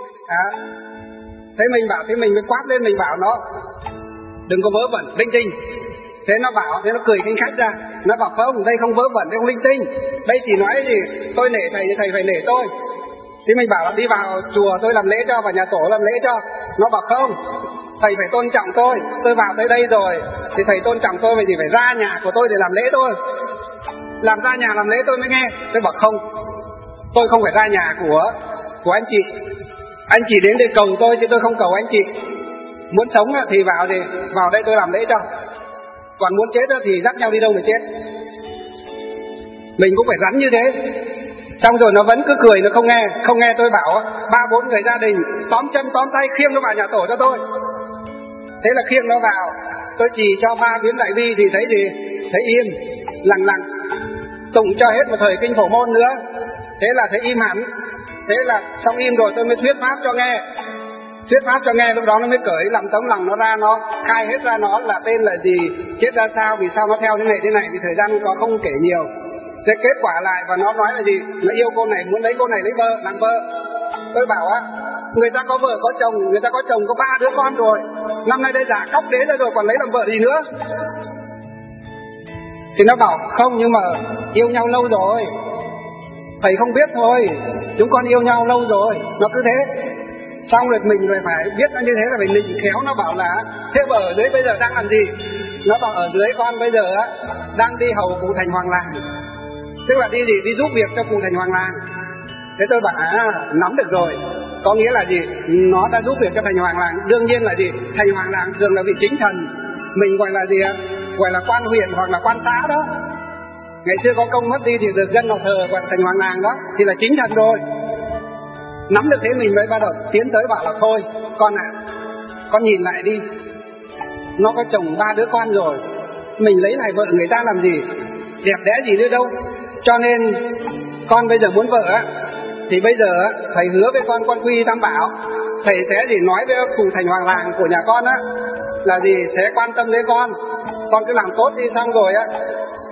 Thế mình mới quát lên, mình bảo nó đừng có vớ vẩn linh tinh. Thế nó bảo, thế nó cười khinh khách ra, nó bảo không, đây không vớ vẩn, đây không linh tinh, đây chỉ nói gì tôi nể thầy thì thầy phải nể tôi. Thế mình bảo là đi vào chùa tôi làm lễ cho, vào nhà tổ làm lễ cho. Nó bảo không, thầy phải tôn trọng tôi vào tới đây rồi thì thầy tôn trọng tôi, vậy thì phải ra nhà của tôi để làm lễ thôi, làm ra nhà làm lễ tôi mới nghe. Tôi bảo không, tôi không phải ra nhà của anh chị. Anh chị đến để cầu tôi chứ tôi không cầu anh chị. Muốn sống thì vào đây tôi làm lễ cho, còn muốn chết thì dắt nhau đi đâu mà chết. Mình cũng phải rắn như thế. Xong rồi nó vẫn cứ cười, nó không nghe tôi bảo 3-4 người gia đình tóm chân tóm tay khiêng nó vào nhà tổ cho tôi. Thế là khiêng nó vào, tôi chỉ cho 3 biến đại bi thì thấy im, lặng tụng cho hết một thời kinh Phổ Môn nữa. Thế là thấy im hẳn. Thế là xong im rồi tôi mới thuyết pháp cho nghe. Lúc đó nó mới cởi làm tấm lòng nó ra, nó khai hết ra nó là tên là gì, chết ra sao, vì sao nó theo thế này thì thời gian có không kể nhiều. Thế kết quả lại và nó nói là gì, nó yêu cô này, muốn lấy cô này lấy vợ, làm vợ. Tôi bảo người ta có vợ có chồng, người ta có chồng có 3 đứa con rồi, năm nay đây giả cóc đế ra rồi còn lấy làm vợ gì nữa. Thì nó bảo không, nhưng mà yêu nhau lâu rồi, thầy không biết thôi, chúng con yêu nhau lâu rồi. Nó cứ thế. Xong rồi mình phải biết nó như thế là phải nịnh khéo. Nó bảo là thế vợ ở dưới bây giờ đang làm gì? Nó bảo ở dưới con bây giờ đang đi hầu cụ thành hoàng làng, tức là đi giúp việc cho cụ thành hoàng làng. Thế tôi bảo nắm được rồi, có nghĩa là gì, nó đã giúp việc cho thành hoàng làng. Đương nhiên là gì, thành hoàng làng thường là vị chính thần, mình gọi là gì gọi là quan huyện hoặc là quan xã đó. Ngày xưa có công mất đi thì được dân họ thờ gọi là thành hoàng làng đó, thì là chính thần rồi. Nắm được thế mình mới bắt đầu tiến tới bảo là thôi con con nhìn lại đi, nó có chồng 3 đứa con rồi, mình lấy lại vợ người ta làm gì, đẹp đẽ gì nữa đâu. Cho nên con bây giờ muốn vợ thì bây giờ thầy hứa với con quy tam bảo, thầy sẽ nói với cụ thành hoàng làng của nhà con là gì, sẽ quan tâm đến con cứ làm tốt đi. Xong rồi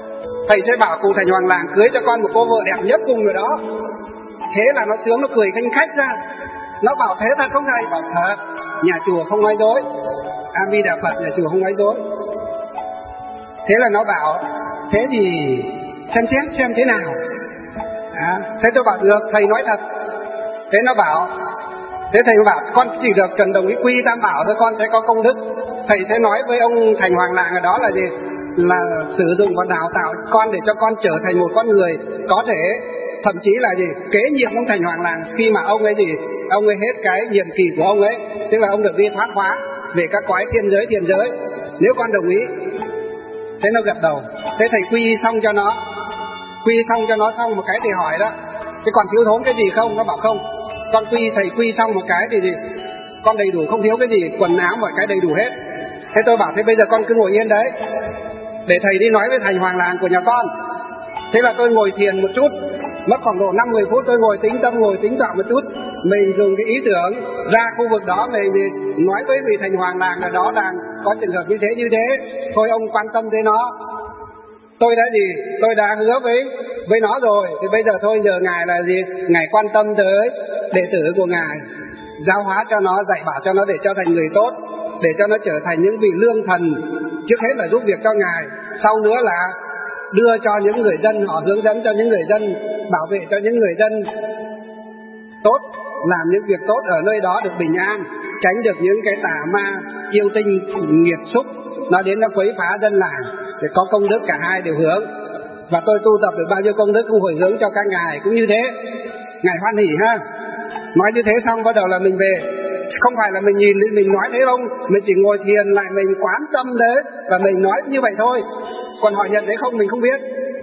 thầy sẽ bảo cụ Thành Hoàng làng cưới cho con một cô vợ đẹp nhất cùng rồi đó. Thế là nó sướng, nó cười khanh khách ra. Nó bảo thế thật không thầy? Bảo thật, nhà chùa không nói dối. A Di Đà Phật, nhà chùa không nói dối. Thế là nó bảo thế thì xem xét xem thế nào. Thế tôi bảo được, thầy nói thật. Thế nó bảo, thế thầy bảo con chỉ được cần đồng ý quy tam bảo thôi, con sẽ có công đức. Thầy sẽ nói với ông Thành Hoàng làng ở đó là gì? Là sử dụng và đào tạo con để cho con trở thành một con người có thể thậm chí là gì kế nhiệm ông Thành Hoàng làng khi mà ông ấy gì, ông ấy hết cái nhiệm kỳ của ông ấy, tức là ông được đi thoát hóa về các cõi thiên giới. Nếu con đồng ý. Thế nó gật đầu. Thế thầy quy xong cho nó xong một cái thì hỏi đó, thế còn thiếu thốn cái gì không? Nó bảo không, con thầy quy xong một cái thì gì, con đầy đủ, không thiếu cái gì, quần áo mọi cái đầy đủ hết. Thế tôi bảo thế bây giờ con cứ ngồi yên đấy để thầy đi nói với Thành Hoàng làng của nhà con. Thế là tôi ngồi thiền một chút, mất khoảng độ 5-10 phút. Tôi ngồi tĩnh tâm, ngồi tĩnh tọa một chút. Mình dùng cái ý tưởng ra khu vực đó, mình nói với vị Thành Hoàng làng là đó đang có trường hợp như thế. Thôi ông quan tâm tới nó. Tôi đã hứa với nó rồi. Thì bây giờ thôi, giờ ngài là gì? Ngài quan tâm tới đệ tử của ngài, giáo hóa cho nó, dạy bảo cho nó để trở thành người tốt, để cho nó trở thành những vị lương thần. Trước hết là giúp việc cho ngài, sau nữa là đưa cho những người dân, họ hướng dẫn cho những người dân, bảo vệ cho những người dân tốt, làm những việc tốt ở nơi đó được bình an, tránh được những cái tà ma yêu tinh nghiệt xúc nó đến nó quấy phá dân làng, để có công đức cả hai đều hướng. Và tôi tu tập được bao nhiêu công đức cũng hồi hướng cho các ngài cũng như thế. Ngài hoan hỉ ha. Nói như thế xong bắt đầu là mình về. Không phải là mình nhìn mình nói thế không, mình chỉ ngồi thiền lại, mình quán tâm đấy và mình nói như vậy thôi. Còn họ nhận đấy không mình không biết.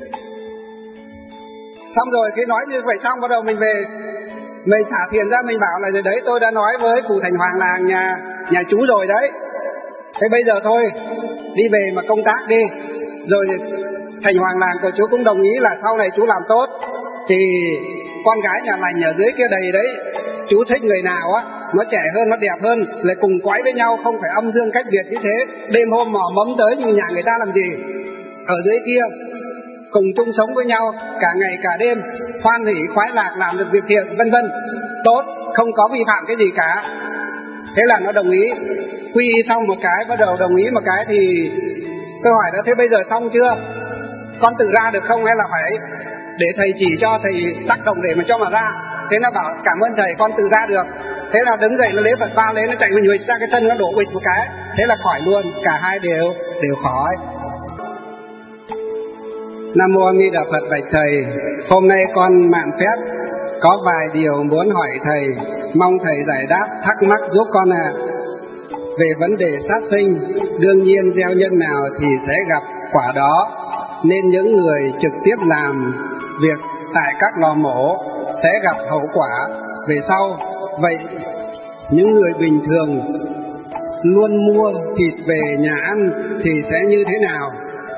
Xong rồi khi nói như vậy xong bắt đầu mình về, mình thả thiền ra, mình bảo là đấy tôi đã nói với cụ Thành Hoàng làng nhà chú rồi đấy. Thế bây giờ thôi đi về mà công tác đi. Rồi Thành Hoàng làng của chú cũng đồng ý là sau này chú làm tốt thì con gái nhà lành ở dưới kia đầy đấy, chú thích người nào á nó trẻ hơn, nó đẹp hơn, lại cùng quái với nhau, không phải âm dương cách biệt như thế. Đêm hôm mò mẫm tới như nhà người ta làm gì, ở dưới kia cùng chung sống với nhau cả ngày cả đêm, hoan hỉ khoái lạc, làm được việc thiện vân vân, tốt, không có vi phạm cái gì cả. Thế là nó đồng ý. Quy xong một cái, bắt đầu đồng ý một cái thì tôi hỏi nó thế bây giờ xong chưa, con tự ra được không hay là phải để thầy chỉ cho, thầy tác động để mà cho mà ra? Thế nó bảo cảm ơn thầy, con tự ra được. Thế là đứng dậy nó lấy vật bao lên, nó chạy huỳnh ra cái thân, nó đổ bịch một cái, thế là khỏi luôn, cả hai đều khỏi. Nam mô A Di Đà Phật. Bạch thầy, hôm nay con mạn phép có vài điều muốn hỏi thầy, mong thầy giải đáp thắc mắc giúp con ạ. Về vấn đề sát sinh, đương nhiên gieo nhân nào thì sẽ gặp quả đó, nên những người trực tiếp làm việc tại các lò mổ sẽ gặp hậu quả về sau. Vậy những người bình thường luôn mua thịt về nhà ăn thì sẽ như thế nào?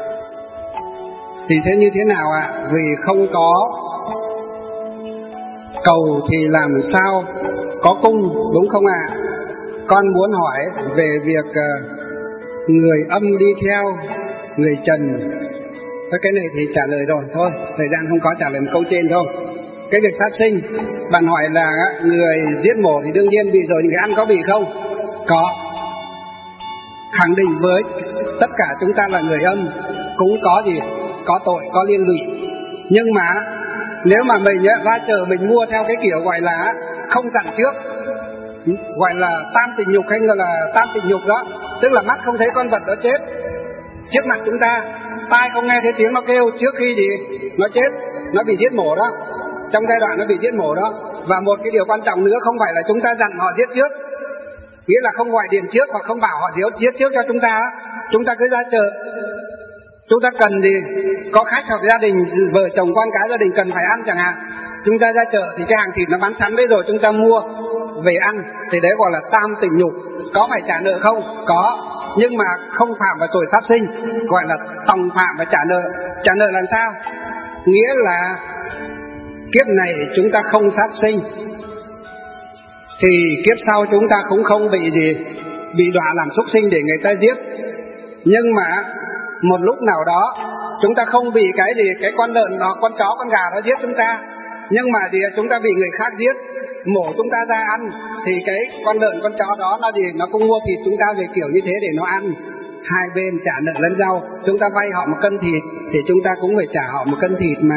ạ? Vì không có cầu thì làm sao có cung, đúng không ạ? Con muốn hỏi về việc người âm đi theo người trần. Cái này thì trả lời rồi, thôi thời gian không có, trả lời một câu trên thôi. Cái việc sát sinh, bạn hỏi là người giết mổ thì đương nhiên bị rồi, người ăn có bị không? Có. Khẳng định với tất cả chúng ta là người âm cũng có gì? Có tội, có liên lụy. Nhưng mà nếu mà mình ra chợ mình mua theo cái kiểu gọi là không dặn trước, gọi là tam tình nhục hay là tam tình nhục đó, tức là mắt không thấy con vật đó chết trước mặt chúng ta, tai không nghe thấy tiếng nó kêu trước khi gì nó chết, nó bị giết mổ đó, trong giai đoạn nó bị giết mổ đó. Và một cái điều quan trọng nữa, không phải là chúng ta dặn họ giết trước, nghĩa là không gọi điện trước hoặc không bảo họ giết trước cho chúng ta. Chúng ta cứ ra chợ, chúng ta cần gì, có khách hoặc gia đình, vợ chồng con cái gia đình cần phải ăn chẳng hạn, chúng ta ra chợ thì cái hàng thịt nó bán sẵn đấy rồi, chúng ta mua về ăn thì đấy gọi là tam tình nhục. Có phải trả nợ không? Có, nhưng mà không phạm vào tội sát sinh, gọi là tòng phạm và trả nợ. Trả nợ làm sao? Nghĩa là kiếp này chúng ta không sát sinh thì kiếp sau chúng ta cũng không bị đọa làm súc sinh để người ta giết. Nhưng mà một lúc nào đó chúng ta không bị cái con lợn nó, con chó, con gà nó giết chúng ta, nhưng mà chúng ta bị người khác giết, mổ chúng ta ra ăn, thì cái con lợn, con chó đó nó cũng mua thịt chúng ta về kiểu như thế để nó ăn. Hai bên trả nợ lẫn nhau, chúng ta vay họ 1 cân thịt thì chúng ta cũng phải trả họ 1 cân thịt mà.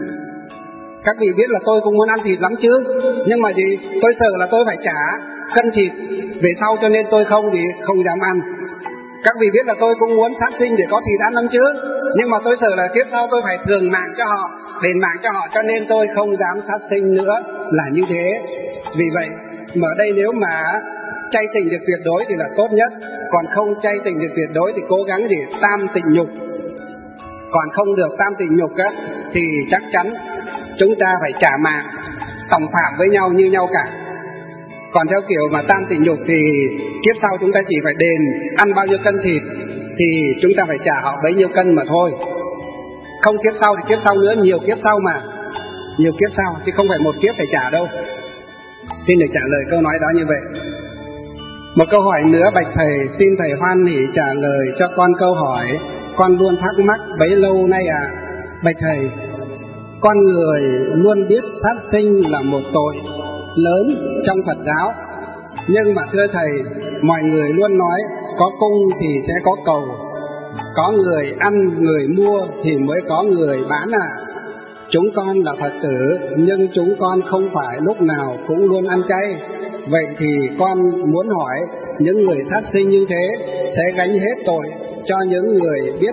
Các vị biết là tôi cũng muốn ăn thịt lắm chứ, nhưng mà tôi sợ là tôi phải trả cân thịt về sau, cho nên tôi không dám ăn. Các vị biết là tôi cũng muốn sát sinh để có thịt ăn lắm chứ, nhưng mà tôi sợ là kiếp sau tôi phải thường mạng cho họ, đền mạng cho họ, cho nên tôi không dám sát sinh nữa, là như thế. Vì vậy mà ở đây nếu mà chay tình được tuyệt đối thì là tốt nhất, còn không chay tình được tuyệt đối thì cố gắng tam tình nhục. Còn không được tam tình nhục á thì chắc chắn chúng ta phải trả mạng, tổng phạm với nhau như nhau cả. Còn theo kiểu mà tam tình nhục thì kiếp sau chúng ta chỉ phải đền ăn bao nhiêu cân thịt thì chúng ta phải trả họ bấy nhiêu cân mà thôi. Không kiếp sau thì kiếp sau nữa, nhiều kiếp sau mà, nhiều kiếp sau chứ không phải một kiếp phải trả đâu. Xin được trả lời câu nói đó như vậy. Một câu hỏi nữa, bạch thầy, xin thầy hoan hỉ trả lời cho con câu hỏi con luôn thắc mắc bấy lâu nay ạ. Bạch thầy, con người luôn biết sát sinh là một tội lớn trong Phật giáo, nhưng mà thưa thầy, mọi người luôn nói có cung thì sẽ có cầu, có người ăn người mua thì mới có người bán ạ. Chúng con là Phật tử, nhưng chúng con không phải lúc nào cũng luôn ăn chay. Vậy thì con muốn hỏi, những người sát sinh như thế sẽ gánh hết tội cho những người biết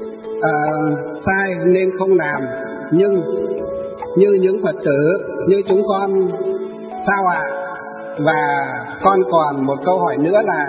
sai nên không làm, nhưng như những Phật tử như chúng con sao ạ? Và con còn một câu hỏi nữa là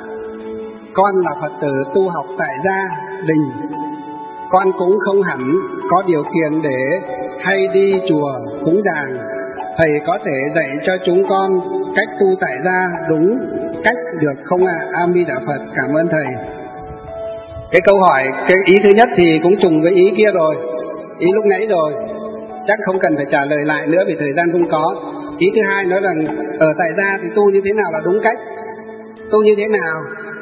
con là Phật tử tu học tại gia đình, con cũng không hẳn có điều kiện để hay đi chùa cúng dường. Thầy có thể dạy cho chúng con cách tu tại gia đúng cách được không ạ? A Di Đà Phật, cảm ơn thầy. Cái câu hỏi, cái ý thứ nhất thì cũng trùng với ý kia rồi, ý lúc nãy rồi, chắc không cần phải trả lời lại nữa vì thời gian không có. Ý thứ hai nói rằng ở tại gia thì tu như thế nào là đúng cách, tu như thế nào.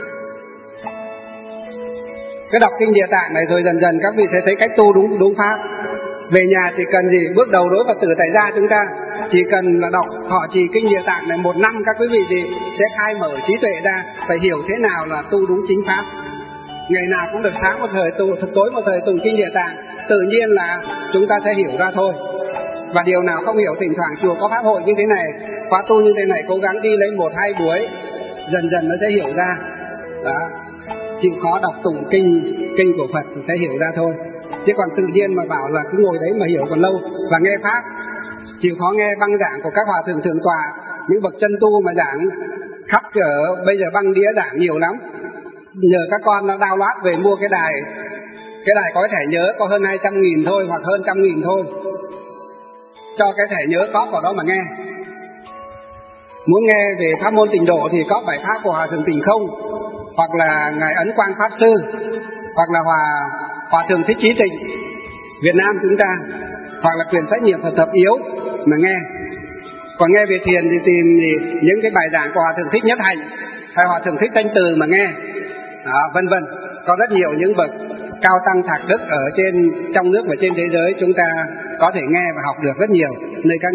Cứ đọc kinh Địa Tạng này rồi dần dần các vị sẽ thấy cách tu đúng pháp. Về nhà chỉ cần bước đầu đối Phật tử tại gia chúng ta chỉ cần là đọc thọ trì kinh Địa Tạng này 1 năm, các quý vị sẽ khai mở trí tuệ ra, phải hiểu thế nào là tu đúng chính pháp. Ngày nào cũng được sáng một thời tu, tối một thời tụng kinh Địa Tạng, tự nhiên là chúng ta sẽ hiểu ra thôi. Và điều nào không hiểu, thỉnh thoảng chùa có pháp hội như thế này, khóa tu như thế này, cố gắng đi lấy 1-2 buổi, dần dần nó sẽ hiểu ra. Đó, chịu khó đọc tụng kinh của Phật thì sẽ hiểu ra thôi. Chứ còn tự nhiên mà bảo là cứ ngồi đấy mà hiểu còn lâu. Và nghe pháp, chịu khó nghe băng giảng của các hòa thượng thượng tọa, những bậc chân tu mà giảng khắp bây giờ băng đĩa giảng nhiều lắm. Nhờ các con nó download về mua cái đài có thẻ nhớ có hơn 200.000 thôi, hoặc hơn 100.000 thôi, cho cái thẻ nhớ có vào đó mà nghe. Muốn nghe về pháp môn Tịnh Độ thì có bài pháp của Hòa Thượng Tịnh Không, hoặc là Ngài Ấn Quang Pháp Sư, hoặc là Hòa Thượng Thích Trí Tịnh Việt Nam chúng ta, hoặc là quyển sách Niệm Phật Thập Yếu mà nghe. Còn nghe về thiền thì tìm những cái bài giảng của Hòa Thượng Thích Nhất Hạnh hay Hòa Thượng Thích Thanh Từ mà nghe. Đó, vân vân. Có rất nhiều những bậc cao tăng thạc đức ở trong nước và trên thế giới chúng ta có thể nghe và học được rất nhiều nơi các